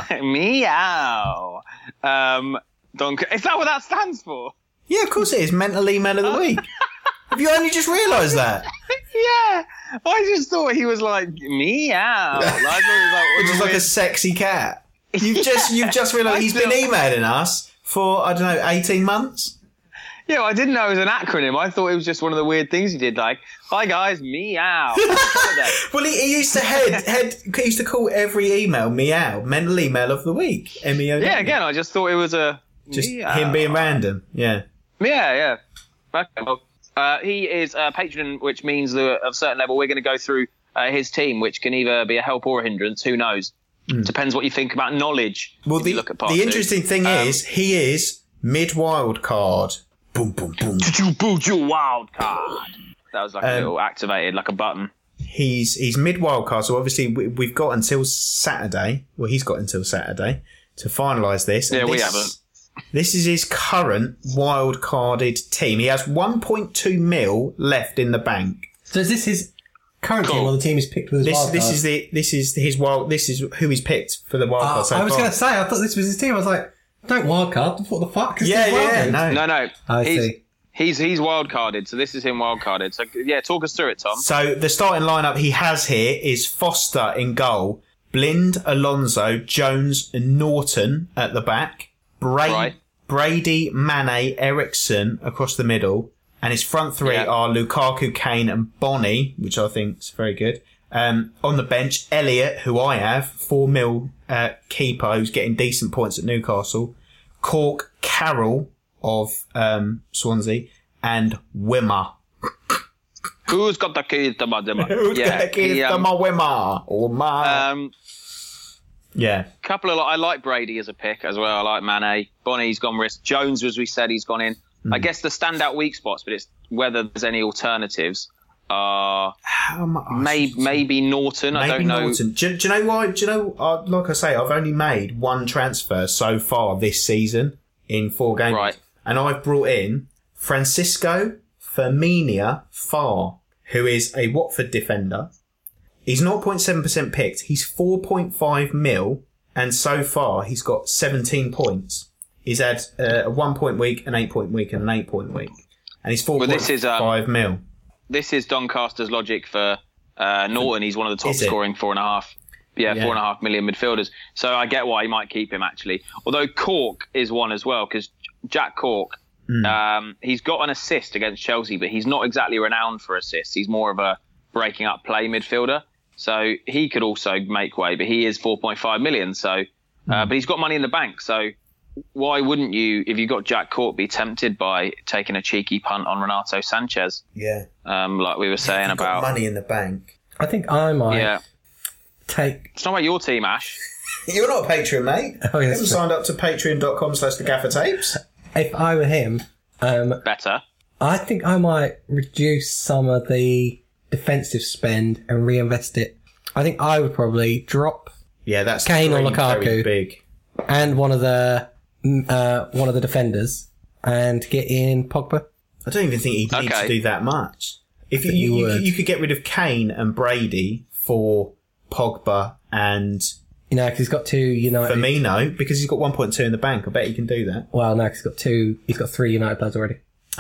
Meow. Um, Donc- Is that what that stands for? Yeah, of course it is. Mental Email of the Week. Have you only just realised that? Yeah. I just thought he was like meow. Like, I thought it was like, Which is like a weird- sexy cat. You've just you've just realised I he's been still- emailing us for, I don't know, eighteen months? Yeah, I didn't know it was an acronym. I thought it was just one of the weird things he did, like, hi guys, meow. Holiday. Well, he, he used to head, head, he used to call every email meow, mental email of the week. M E O W. Yeah, again, I just thought it was a Just meow. him being random. Yeah. Yeah, yeah. Okay, well, uh, he is a patron, which means that at a certain level we're going to go through uh, his team, which can either be a help or a hindrance. Who knows? Depends what you think about knowledge. Well, if the, you look at part the two. interesting thing Um, is, he is mid wild card. Boom, boom, boom. wild card. That was like a Um, little activated, like a button. He's he's mid wild card, so obviously we, we've got until Saturday. Well, he's got until Saturday to finalise this. Yeah, And we this- haven't. This is his current wild carded team. He has one point two mil left in the bank. So is this his current Cool. team or the team he's picked with his This wild this card? is the this is his wild. This is who he's picked for the wild Uh, card so I was far. going to say, I thought this was his team. I was like, don't wild card. What the fuck? Is yeah, this wild yeah, card? no. No, no. I he's, see. He's he's wild carded, so this is him wild carded. So yeah, talk us through it, Tom. So the starting lineup he has here is Foster in goal, Blind, Alonso, Jones, and Norton at the back, Bra- Right. Brady, Mane, Ericsson across the middle, and his front three Yeah. are Lukaku, Kane, and Bonnie, which I think is very good. Um, on the bench, Elliott, who I have, four mil uh, keeper, who's getting decent points at Newcastle, Cork, Carroll of um, Swansea, and Wimmer. Who's got the keys to my dimmer? Who's yeah, gonna give he, them um, a Wimmer? Or my... um, Yeah. Couple of I like Brady as a pick as well. I like Mane. Bonnie's gone risk. Jones, as we said, he's gone in. Mm. I guess the standout weak spots, but it's whether there's any alternatives. Uh, How much? Maybe, maybe Norton. Maybe I don't know. Norton. Do, do you know why? Do you know? Uh, like I say, I've only made one transfer so far this season in four games, Right. and I've brought in Francisco Firmino Far, who is a Watford defender. He's zero point seven percent picked. He's four point five mil, and so far he's got seventeen points. He's had uh, a one point week, an eight point week, and an eight point week, and he's four Well, point this is, um, five mil. This is Doncaster's logic for uh, Norton. He's one of the top Is it? scoring four and a half. Yeah, Yeah. four and a half million midfielders. So I get why he might keep him actually. Although Cork is one as well because Jack Cork, Mm. um, he's got an assist against Chelsea, but he's not exactly renowned for assists. He's more of a breaking up play midfielder. So he could also make way, but he is four point five million. So, uh, Mm. but he's got money in the bank. So why wouldn't you, if you got Jack Cork, be tempted by taking a cheeky punt on Renato Sanchez? Yeah, Um, like we were saying You've got about money in the bank. I think I might yeah. take. It's not about your team, Ash. You're not a Patreon, mate. Oh, You yes, haven't true. signed up to patreon.com slash the gaffer tapes. If I were him, um, Better. I think I might reduce some of the defensive spend and reinvest it. I think I would probably drop Yeah, that's Kane or three Lukaku. very big. and one of the mm, uh, one of the defenders and get in Pogba. I don't even think he'd need Okay. to do that much. If you, think you, he you, would. you could get rid of Kane and Brady for Pogba and You know, because he's got two United. Firmino because he's got one point two in the bank. I bet he can do that. Well, no, 'cause he's got two. He's got three United players already.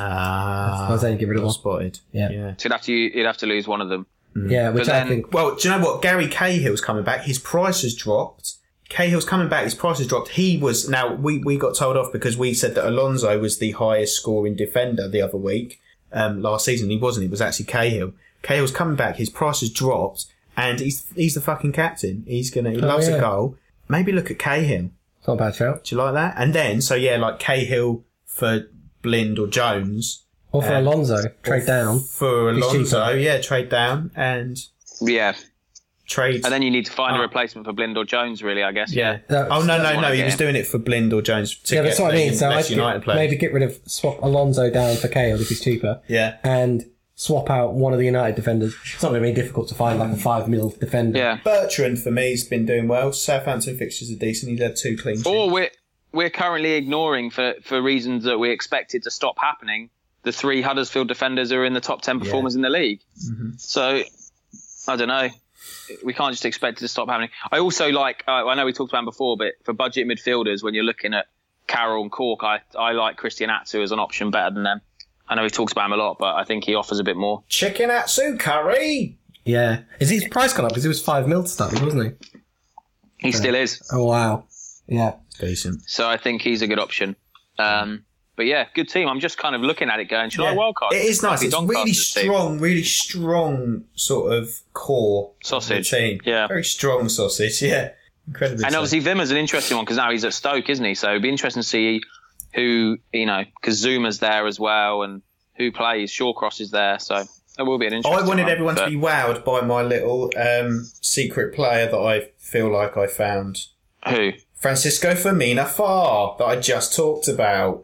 Ah, I was saying get rid of well one. spotted. Yeah. yeah. So you'd have to you'd have to lose one of them. Yeah, which But I then- think. Well, do you know what? Gary Cahill's coming back. His price has dropped. Cahill's coming back. His price has dropped. He was now we, we got told off because we said that Alonso was the highest scoring defender the other week. Um, last season he wasn't. It was actually Cahill. Cahill's coming back. His price has dropped, and he's he's the fucking captain. He's gonna. He Oh, loves yeah. a goal. Maybe look at Cahill. It's not a bad shout. Do you like that? And then so yeah, like Cahill for Blind or Jones. Or for Um, Alonso, trade down. For He's Alonso, cheaper. yeah, trade down and Yeah, trade. and then you need to find Oh. a replacement for Blind or Jones, really. I guess. yeah. That oh was- no, no, That's no! what I He was get. doing it for Blind or Jones to Yeah, get that's what I mean. the So less I'd United get, players. maybe get rid of swap Alonso down for Cahill if he's cheaper. Yeah. And swap out one of the United defenders. It's not going to be difficult to find like a five mil defender. Yeah. Bertrand for me has been doing well. Southampton fixtures are decent. He's had two clean sheets. Or we're we're currently ignoring for for reasons that we expected to stop happening. The three Huddersfield defenders who are in the top ten performers in the league. Mm-hmm. So I don't know. We can't just expect it to stop happening. I also like. Uh, I know we talked about him before, but for budget midfielders, when you're looking at Carroll and Cork, I I like Christian Atsu as an option better than them. I know we talked about him a lot, but I think he offers a bit more. Chicken Atsu curry. Yeah. Is his price gone up? Because it was five mil to start with, wasn't he? He still is. Oh, wow. Yeah. Decent. So I think he's a good option. Um, but yeah, good team. I'm just kind of looking at it going, should I wildcard? It is nice. Might be It's really Doncaster's team. strong, really strong sort of core Sausage, of the team. yeah. Very strong sausage. Yeah, incredibly. And so. obviously Vimmer's an interesting one because now he's at Stoke, isn't he? So it'd be interesting to see who, you know, because Zuma's there as well and who plays. Shawcross is there. So it will be an interesting I wanted one, everyone but- to be wowed by my little um, secret player that I feel like I found. Who? Francisco Firmino Far that I just talked about.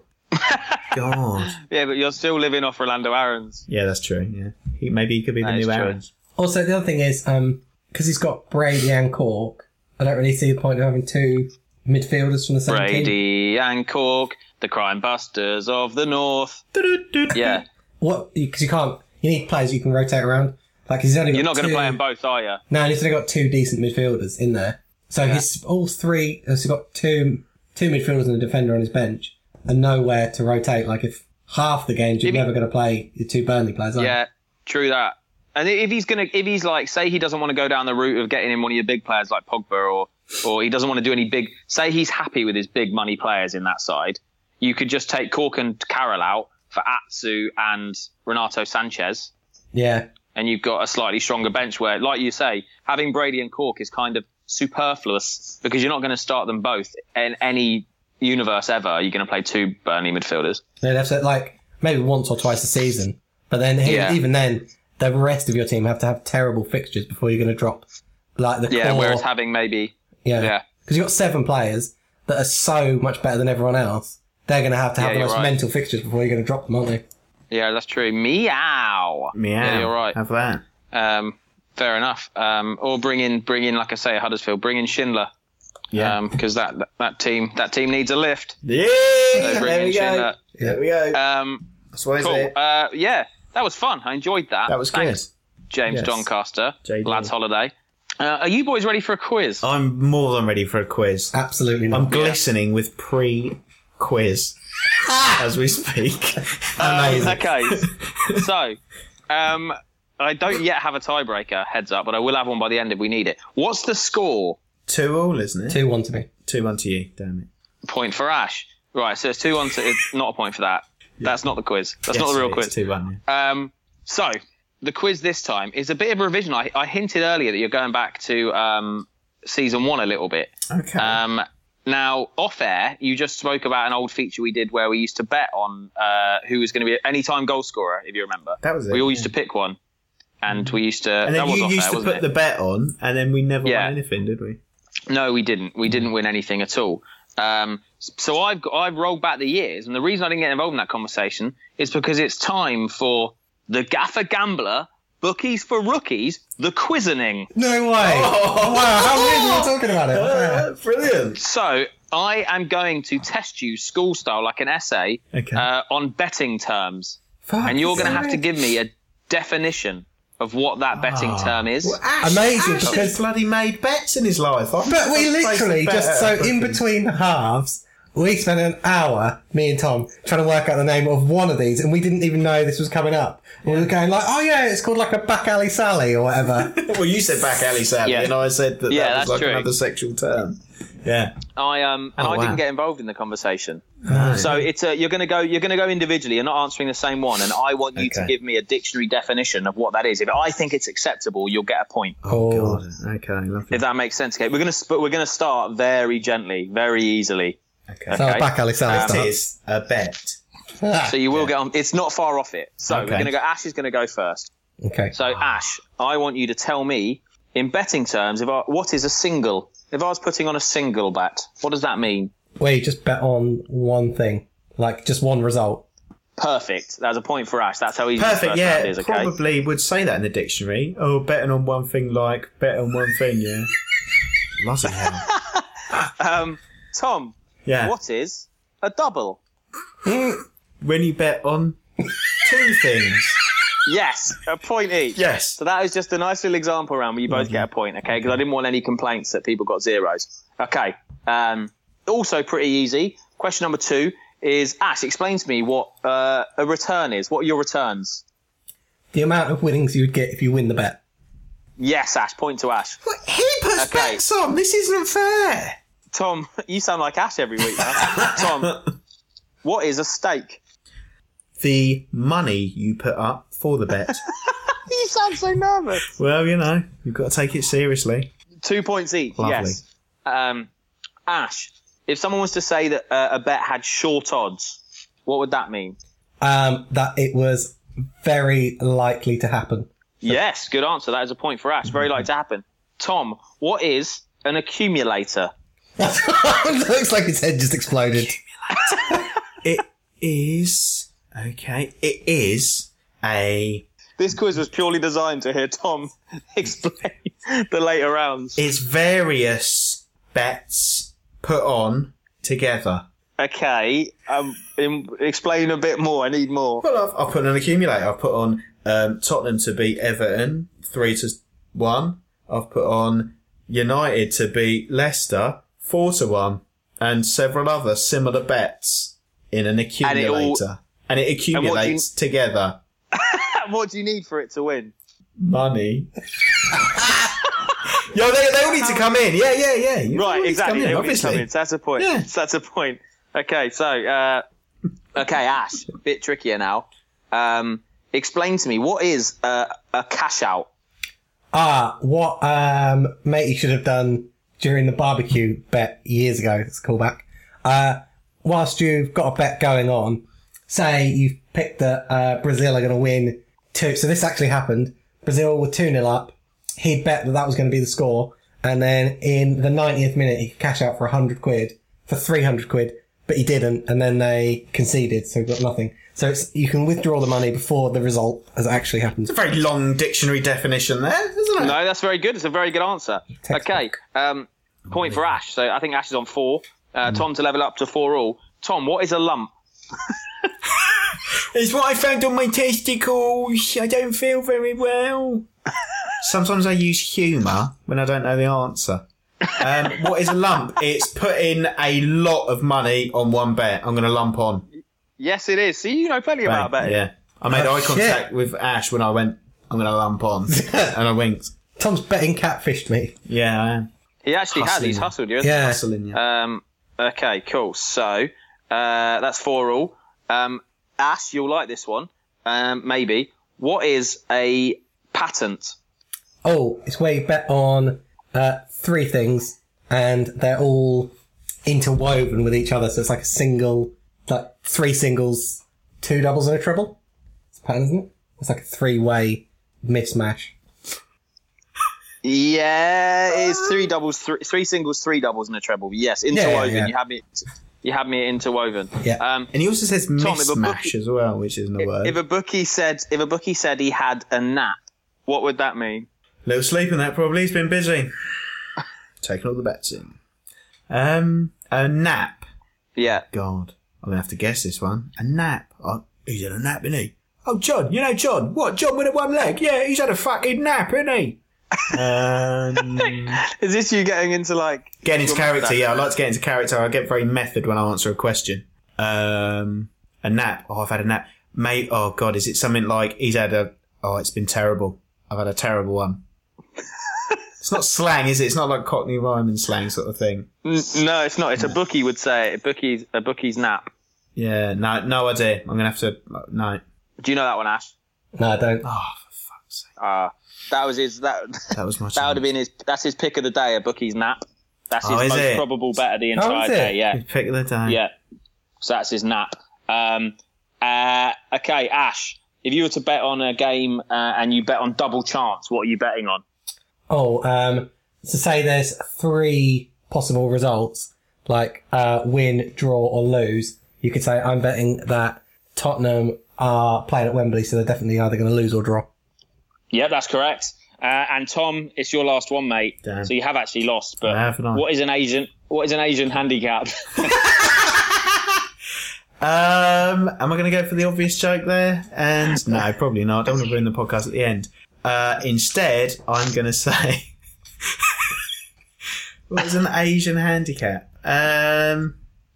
God. Yeah, but you're still living off Rolando Aarons. Yeah, that's true. Yeah, he, maybe he could be the That is new true. Aaron's. Also, the other thing is, um, because he's got Brady and Cork, I don't really see the point of having two midfielders from the same team. Brady and Cork, the crime busters of the North. Yeah. What? Because you can't. You need players you can rotate around. Like he's only got You're not going two- to play them both, are you? No, and he's only got two decent midfielders in there. So Yeah. he's all three. So he's got two two midfielders and a defender on his bench, and nowhere to rotate. Like if half the games you're If he- never going to play your two Burnley players. Are you? Yeah, true that. And if he's gonna, if he's like, say he doesn't want to go down the route of getting in one of your big players like Pogba, or or he doesn't want to do any big. Say he's happy with his big money players in that side. You could just take Cork and Carroll out for Atsu and Renato Sanchez, yeah. and you've got a slightly stronger bench where, like you say, having Brady and Cork is kind of superfluous because you're not going to start them both in any universe ever. You're going to play two Burnley midfielders. They'd have to like maybe once or twice a season, but then he- Yeah. even then, the rest of your team have to have terrible fixtures before you're going to drop like the Yeah, core. whereas having maybe yeah. yeah. Because you've got seven players that are so much better than everyone else. They're going to have to have Yeah, the you're most right. mental fixtures before you're going to drop them, aren't they? Yeah, that's true. Meow. Meow. Yeah, you're right. Have that. Um, fair enough. Um, or bring in, bring in, like I say, Huddersfield, bring in Schindler. Yeah. Because that, that that team that team needs a lift. Yeah. So bring There in we go. Schindler. There we go. Um, That's what I cool. said. Uh, yeah, that was fun. I enjoyed that. That was Thanks, good. James Yes. Doncaster, J D. Lads Holiday. Uh, are you boys ready for a quiz? I'm more than ready for a quiz. Absolutely I'm not. glistening with pre-quiz as we speak. Amazing. Okay, so um, I don't yet have a tiebreaker, heads up, but I will have one by the end if we need it. What's the score? Two all, isn't it? two one to me. Two one to you. Damn it. Point for Ash. Right, so it's two one to. It's not a point for that. That's not the quiz. That's not the real quiz. Two one. Um, so the quiz this time is a bit of a revision. I, I hinted earlier that you're going back to um, season one a little bit. Okay. Um, now, off air, you just spoke about an old feature we did where we used to bet on uh, who was going to be an anytime goal scorer, if you remember. That was it, We all yeah. used to pick one, and we used to. and that then was you off used air, to wasn't put it? the bet on, and then we never Yeah. won anything, did we? No, we didn't. We didn't win anything at all. Um, so I've got, I've rolled back the years, and the reason I didn't get involved in that conversation is because it's time for the Gaffer Gambler, Bookies for Rookies, the Quizening. No way. Oh. Wow, how weird are we talking about it? Uh, brilliant. So I am going to test you school style, like an essay, Okay. uh, on betting terms, Fuck, and you're going to have to sorry. give me a definition of what that betting Ah. term is. Well, Ash, Amazing, Ash has because- bloody made bets in his life. I But we literally just, so in between. between the halves, we spent an hour, me and Tom, trying to work out the name of one of these, and we didn't even know this was coming up. We were going like, oh yeah, it's called like a back alley Sally or whatever. Well, you said back alley Sally, Yeah. and I said that Yeah, that was that's like true. another sexual term. Yeah. I um and Oh, I wow. didn't get involved in the conversation. So it's a, you're going to go you're going to go individually. You're not answering the same one, and I want you to Okay. give me a dictionary definition of what that is. If I think it's acceptable, you'll get a point. Oh, God. Okay, lovely. If that makes sense. Okay, we're going to sp- we're going to start very gently, very easily. Okay. So Okay. back alley Sally Um, That starts. is a bet. So you will get on. It's not far off it. So we're Okay. going to go. Ash is going to go first. Okay. So Ash, I want you to tell me in betting terms if I, what is a single. If I was putting on a single bet, what does that mean? Where you just bet on one thing, like just one result. Perfect. That's a point for Ash. That's how easy the Perfect, first yeah. round is. Okay. Probably would say that in the dictionary. Oh, betting on one thing like bet on one thing, yeah. Bloody hell. Um, Tom, Yeah. what is a double? When you bet on two things. Yes, a point each. Yes. So that is just a nice little example round where you both get a point, okay? Because I didn't want any complaints that people got zeros. Okay. Um, also pretty easy. Question number two is, Ash, explain to me what uh, a return is. What are your returns? The amount of winnings you would get if you win the bet. Yes, Ash. Point to Ash. What? He puts Okay. bets on. This isn't fair. Tom, you sound like Ash every week now. Tom, what is a stake? The money you put up for the bet. You sound so nervous. Well, you know, you've got to take it seriously. Two points each, Lovely. yes. Um, Ash, if someone was to say that uh, a bet had short odds, what would that mean? Um, that it was very likely to happen. Yes, good answer. That is a point for Ash. Very likely to happen. Tom, what is an accumulator? It looks like his head just exploded. It is... Okay. It is a... This quiz was purely designed to hear Tom explain the later rounds. It's various bets put on together. Okay, um, in, explain a bit more. I need more. Well, I've, I've put an accumulator. I've put on um, Tottenham to beat Everton, three to one. I've put on United to beat Leicester, four to one, and several other similar bets in an accumulator. And it, accumulates together. What do you need for it to win? Money. Yo, they, they all need to come in. Yeah, yeah, yeah. You all Right, need to exactly. come in, They all need to obviously. come in. So that's a point. Yeah. So that's a point. Okay, so uh, okay, Ash, a bit trickier now. Um, explain to me, what is uh, a cash out? Ah, what um, matey should have done during the barbecue bet years ago. It's a callback. Uh, whilst you've got a bet going on, say you've picked that uh, Brazil are going to win two. So this actually happened. Brazil were two nil up. He'd bet that that was going to be the score. and then in the ninetieth minute he could cash out for one hundred quid, for three hundred quid, but he didn't, and then they conceded, so he got nothing. So it's, you can withdraw the money before the result has actually happened. It's a very long dictionary definition there, isn't it? No, that's very good. It's a very good answer. Textbook. Okay, um, point for Ash. So I think Ash is on four. Uh, Tom to level up to four all. Tom, what is a lump? It's what I found on my testicles. I don't feel very well. Sometimes I use humour when I don't know the answer. Um, what is a lump? It's putting a lot of money on one bet. I'm going to lump on. Yes, it is. See, you know plenty about betting. Yeah. I made Oh, eye contact shit. with Ash when I went, I'm going to lump on. And I winked. Tom's betting catfished me. Yeah, I am. He actually has. Hustling He's you. hustled you. hasn't Yeah. Hustling you. he? Um, okay, cool. So uh, that's four all. Um, Ash, you'll like this one. Um, maybe. What is a patent? Oh, it's where you bet on uh, three things, and they're all interwoven with each other, so it's like a single, like three singles, two doubles and a treble. It's a pattern, isn't it? It's like a three-way mismatch. Yeah, it's three doubles, three, three singles, three doubles, and a treble. Yes, interwoven. yeah. You had me. You had me at interwoven. Yeah. Um, And he also says Tom, if a mismatch bookie- as well, which isn't a word. if a bookie said, if a bookie said he had a nap, what would that mean? Little sleep in that probably. He's been busy. Taking all the bets in. Um, a nap. Yeah. God, I'm going to have to guess this one. A nap. Oh, he's had a nap, isn't he? Oh, John. You know John. What? John with a one leg? Yeah, he's had a fucking nap, isn't he? Um, Is this you getting into like getting into your character, mustache? yeah. I like to get into character. I get very method when I answer a question. Um, a nap. Oh, I've had a nap. Mate, oh, God, is it something like he's had a... Oh, it's been terrible. I've had a terrible one. It's not slang, is it? It's not like Cockney rhyme and slang sort of thing. N- No, it's not. It's a bookie would say it. A bookie's a bookie's nap. Yeah, no, no idea. I'm going to have to... No. Do you know that one, Ash? No, I don't. Oh, for fuck's sake. Uh, that was his. That That was my that would have been his. That's his pick of the day. A bookie's nap. That's his Oh, is most it? probable bet of the Oh, entire is it? day. Yeah, Pick of the day. yeah. So that's his nap. Um, uh, okay, Ash. If you were to bet on a game uh, and you bet on double chance, what are you betting on? Oh, um, so say there's three possible results, like uh, win, draw, or lose. You could say, I'm betting that Tottenham are playing at Wembley, so they're definitely either going to lose or draw. Yeah, that's correct. Uh, and Tom, it's your last one, mate. Damn. So you have actually lost. But I have not. what is an Asian? What is an Asian handicap? Um, am I going to go for the obvious joke there? And no, probably not. I don't want to ruin the podcast at the end. Uh, instead, I'm going to say, what is an Asian handicap? Um,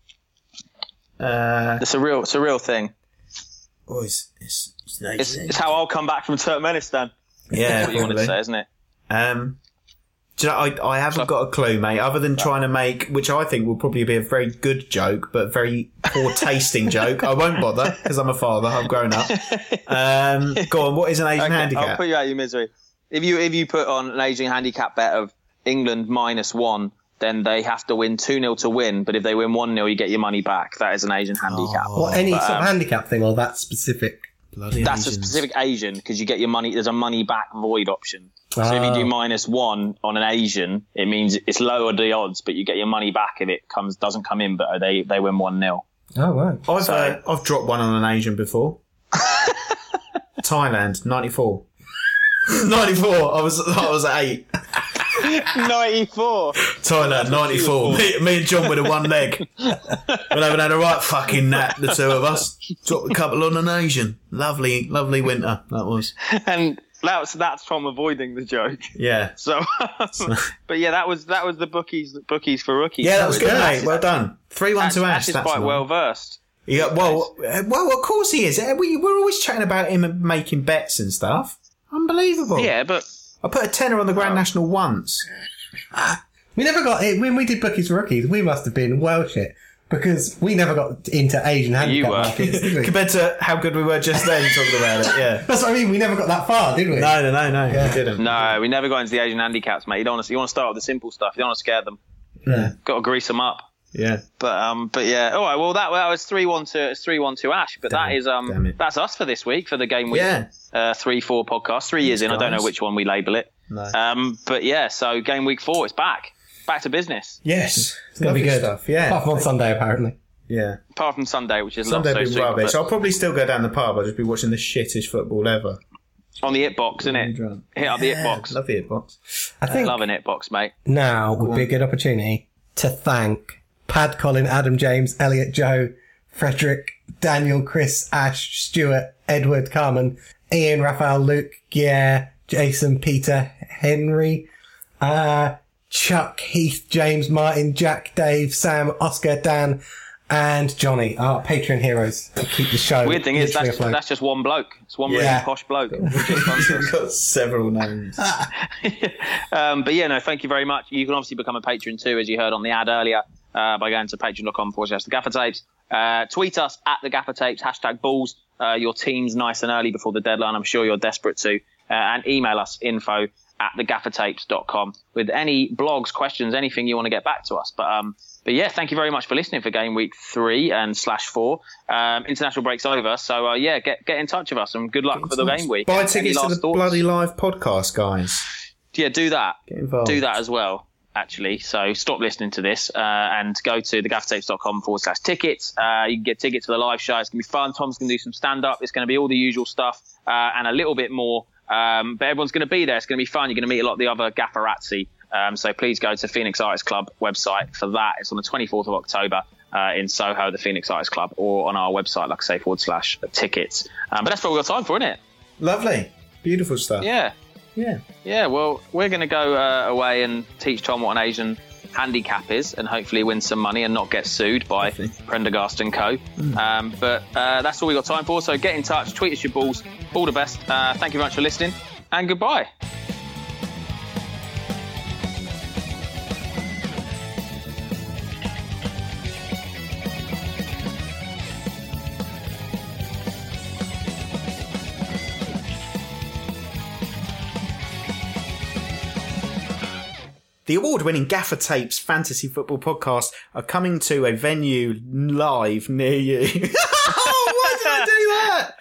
uh, It's a real. It's a real thing. oh, it's, it's, it's an Asian It's, it's how I'll come back from Turkmenistan. Yeah, That's what you wanted to probably. say, isn't it? Um, do you know, I, I haven't got a clue, mate, other than trying to make, which I think will probably be a very good joke, but very poor tasting joke. I won't bother, because I'm a father, I've grown up. Um, go on, what is an Asian Okay, handicap? I'll put you out of your misery. If you if you put on an Asian handicap bet of England minus one, then they have to win two nil to win. But if they win one nil, you get your money back. That is an Asian handicap. Oh, Or any but, sort of um, handicap thing, or that specific. Bloody That's a Asians. specific Asian because you get your money. There's a money back void option. So if you Ah. do minus one on an Asian, it means it's lower the odds, but you get your money back if it comes doesn't come in, but they they win one nil. Oh, right. I've, So- uh, I've dropped one on an Asian before. Thailand, ninety-four. ninety-four, I was, I was at eight. ninety-four. Thailand, ninety-four. Me, me and John with a one leg. We haven't had a right fucking nap, the two of us. Dropped a couple on an Asian. Lovely, lovely winter, that was. And that's that's from avoiding the joke. Yeah. So, but yeah, that was that was the bookies bookies for rookies. Yeah, that was good, Ash- mate. Well done. three one to Ash. Ash is That's quite nice. well versed. Yeah, well, uh, well, of course he is. Uh, We, we're always chatting about him making bets and stuff. Unbelievable. Yeah, but I put a tenner on the Grand National once. We never got it when we did Bookies for Rookies. We must have been well shit because we never got into Asian handicap were. markets, did we? Compared to how good we were just then talking about it, yeah. That's what I mean. We never got that far, did we? No, no, no, no, Yeah. we didn't. no, we never got into the Asian handicaps, mate. You don't want to. You want to start with the simple stuff. You don't want to scare them. Yeah. Got to grease them up. Yeah. But um, but yeah. All right. Well, that that was three one to it's three one to Ash. But Damn that it, is damn um, it. that's us for this week for the game week Yeah. uh, three four podcast. Three years in. I don't know guys. which one we label it. No. Um, but yeah, so game week four, it's back. Back to business. Yes. It's going to be good. Stuff, yeah. Apart from on Sunday, apparently. Yeah. Apart from Sunday, which is Sunday not will so be super, rubbish. but I'll probably still go down the pub. I'll just be watching the shittest football ever. on the hitbox, isn't it? Drunk. Hit up the hitbox. Love the hitbox. I think Love an hitbox, mate. now would be a good opportunity to thank Pad, Colin, Adam, James, Elliot, Joe, Frederick, Daniel, Chris, Ash, Stuart, Edward, Carmen, Ian, Raphael, Luke, Gier, Jason, Peter, Henry, uh, Chuck, Heath, James, Martin, Jack, Dave, Sam, Oscar, Dan, and Johnny, our Patreon heroes to keep the show. Weird thing is, literally that's, afloat. that's just one bloke. It's one Yeah. really posh bloke. who just runs this. We've got several names. um, but yeah, no, thank you very much. You can obviously become a patron too, as you heard on the ad earlier, uh, by going to patreon.com forward slash the Gaffer Tapes. Uh, tweet us at the Gaffer Tapes, hashtag balls, uh, your teams nice and early before the deadline. I'm sure you're desperate to. Uh, and email us info at the gaffer tapes dot com with any blogs, questions, anything you want to get back to us. But um, but yeah, thank you very much for listening for game week three and slash four. Um, international break's over, so uh, yeah, get get in touch with us and good luck for the game week. Buy Any tickets to last the thoughts? Bloody Live podcast, guys. Yeah, do that. Get involved. Do that as well, actually. So stop listening to this uh, and go to thegaffertapes.com forward slash tickets. Uh, you can get tickets for the live show. It's going to be fun. Tom's going to do some stand-up. It's going to be all the usual stuff uh, and a little bit more. Um, but everyone's going to be there. It's going to be fun. You're going to meet a lot of the other Gafferazzi. Um, so please go to Phoenix Artists Club website for that. It's on the twenty-fourth of October uh, in Soho, the Phoenix Artists Club, or on our website, like I say, forward slash tickets. Um, but that's what we've got time for, isn't it? Lovely. Beautiful stuff. Yeah. Yeah. Yeah, well, we're going to go uh, away and teach Tom what an Asian handicap is and hopefully win some money and not get sued by Definitely. Prendergast and Co. Mm. Um, but uh, that's all we've got time for. So get in touch, tweet us your balls. All the best. Uh, thank you very much for listening and goodbye. The award-winning Gaffer Tapes Fantasy Football Podcast are coming to a venue live near you. Oh, why did I do that?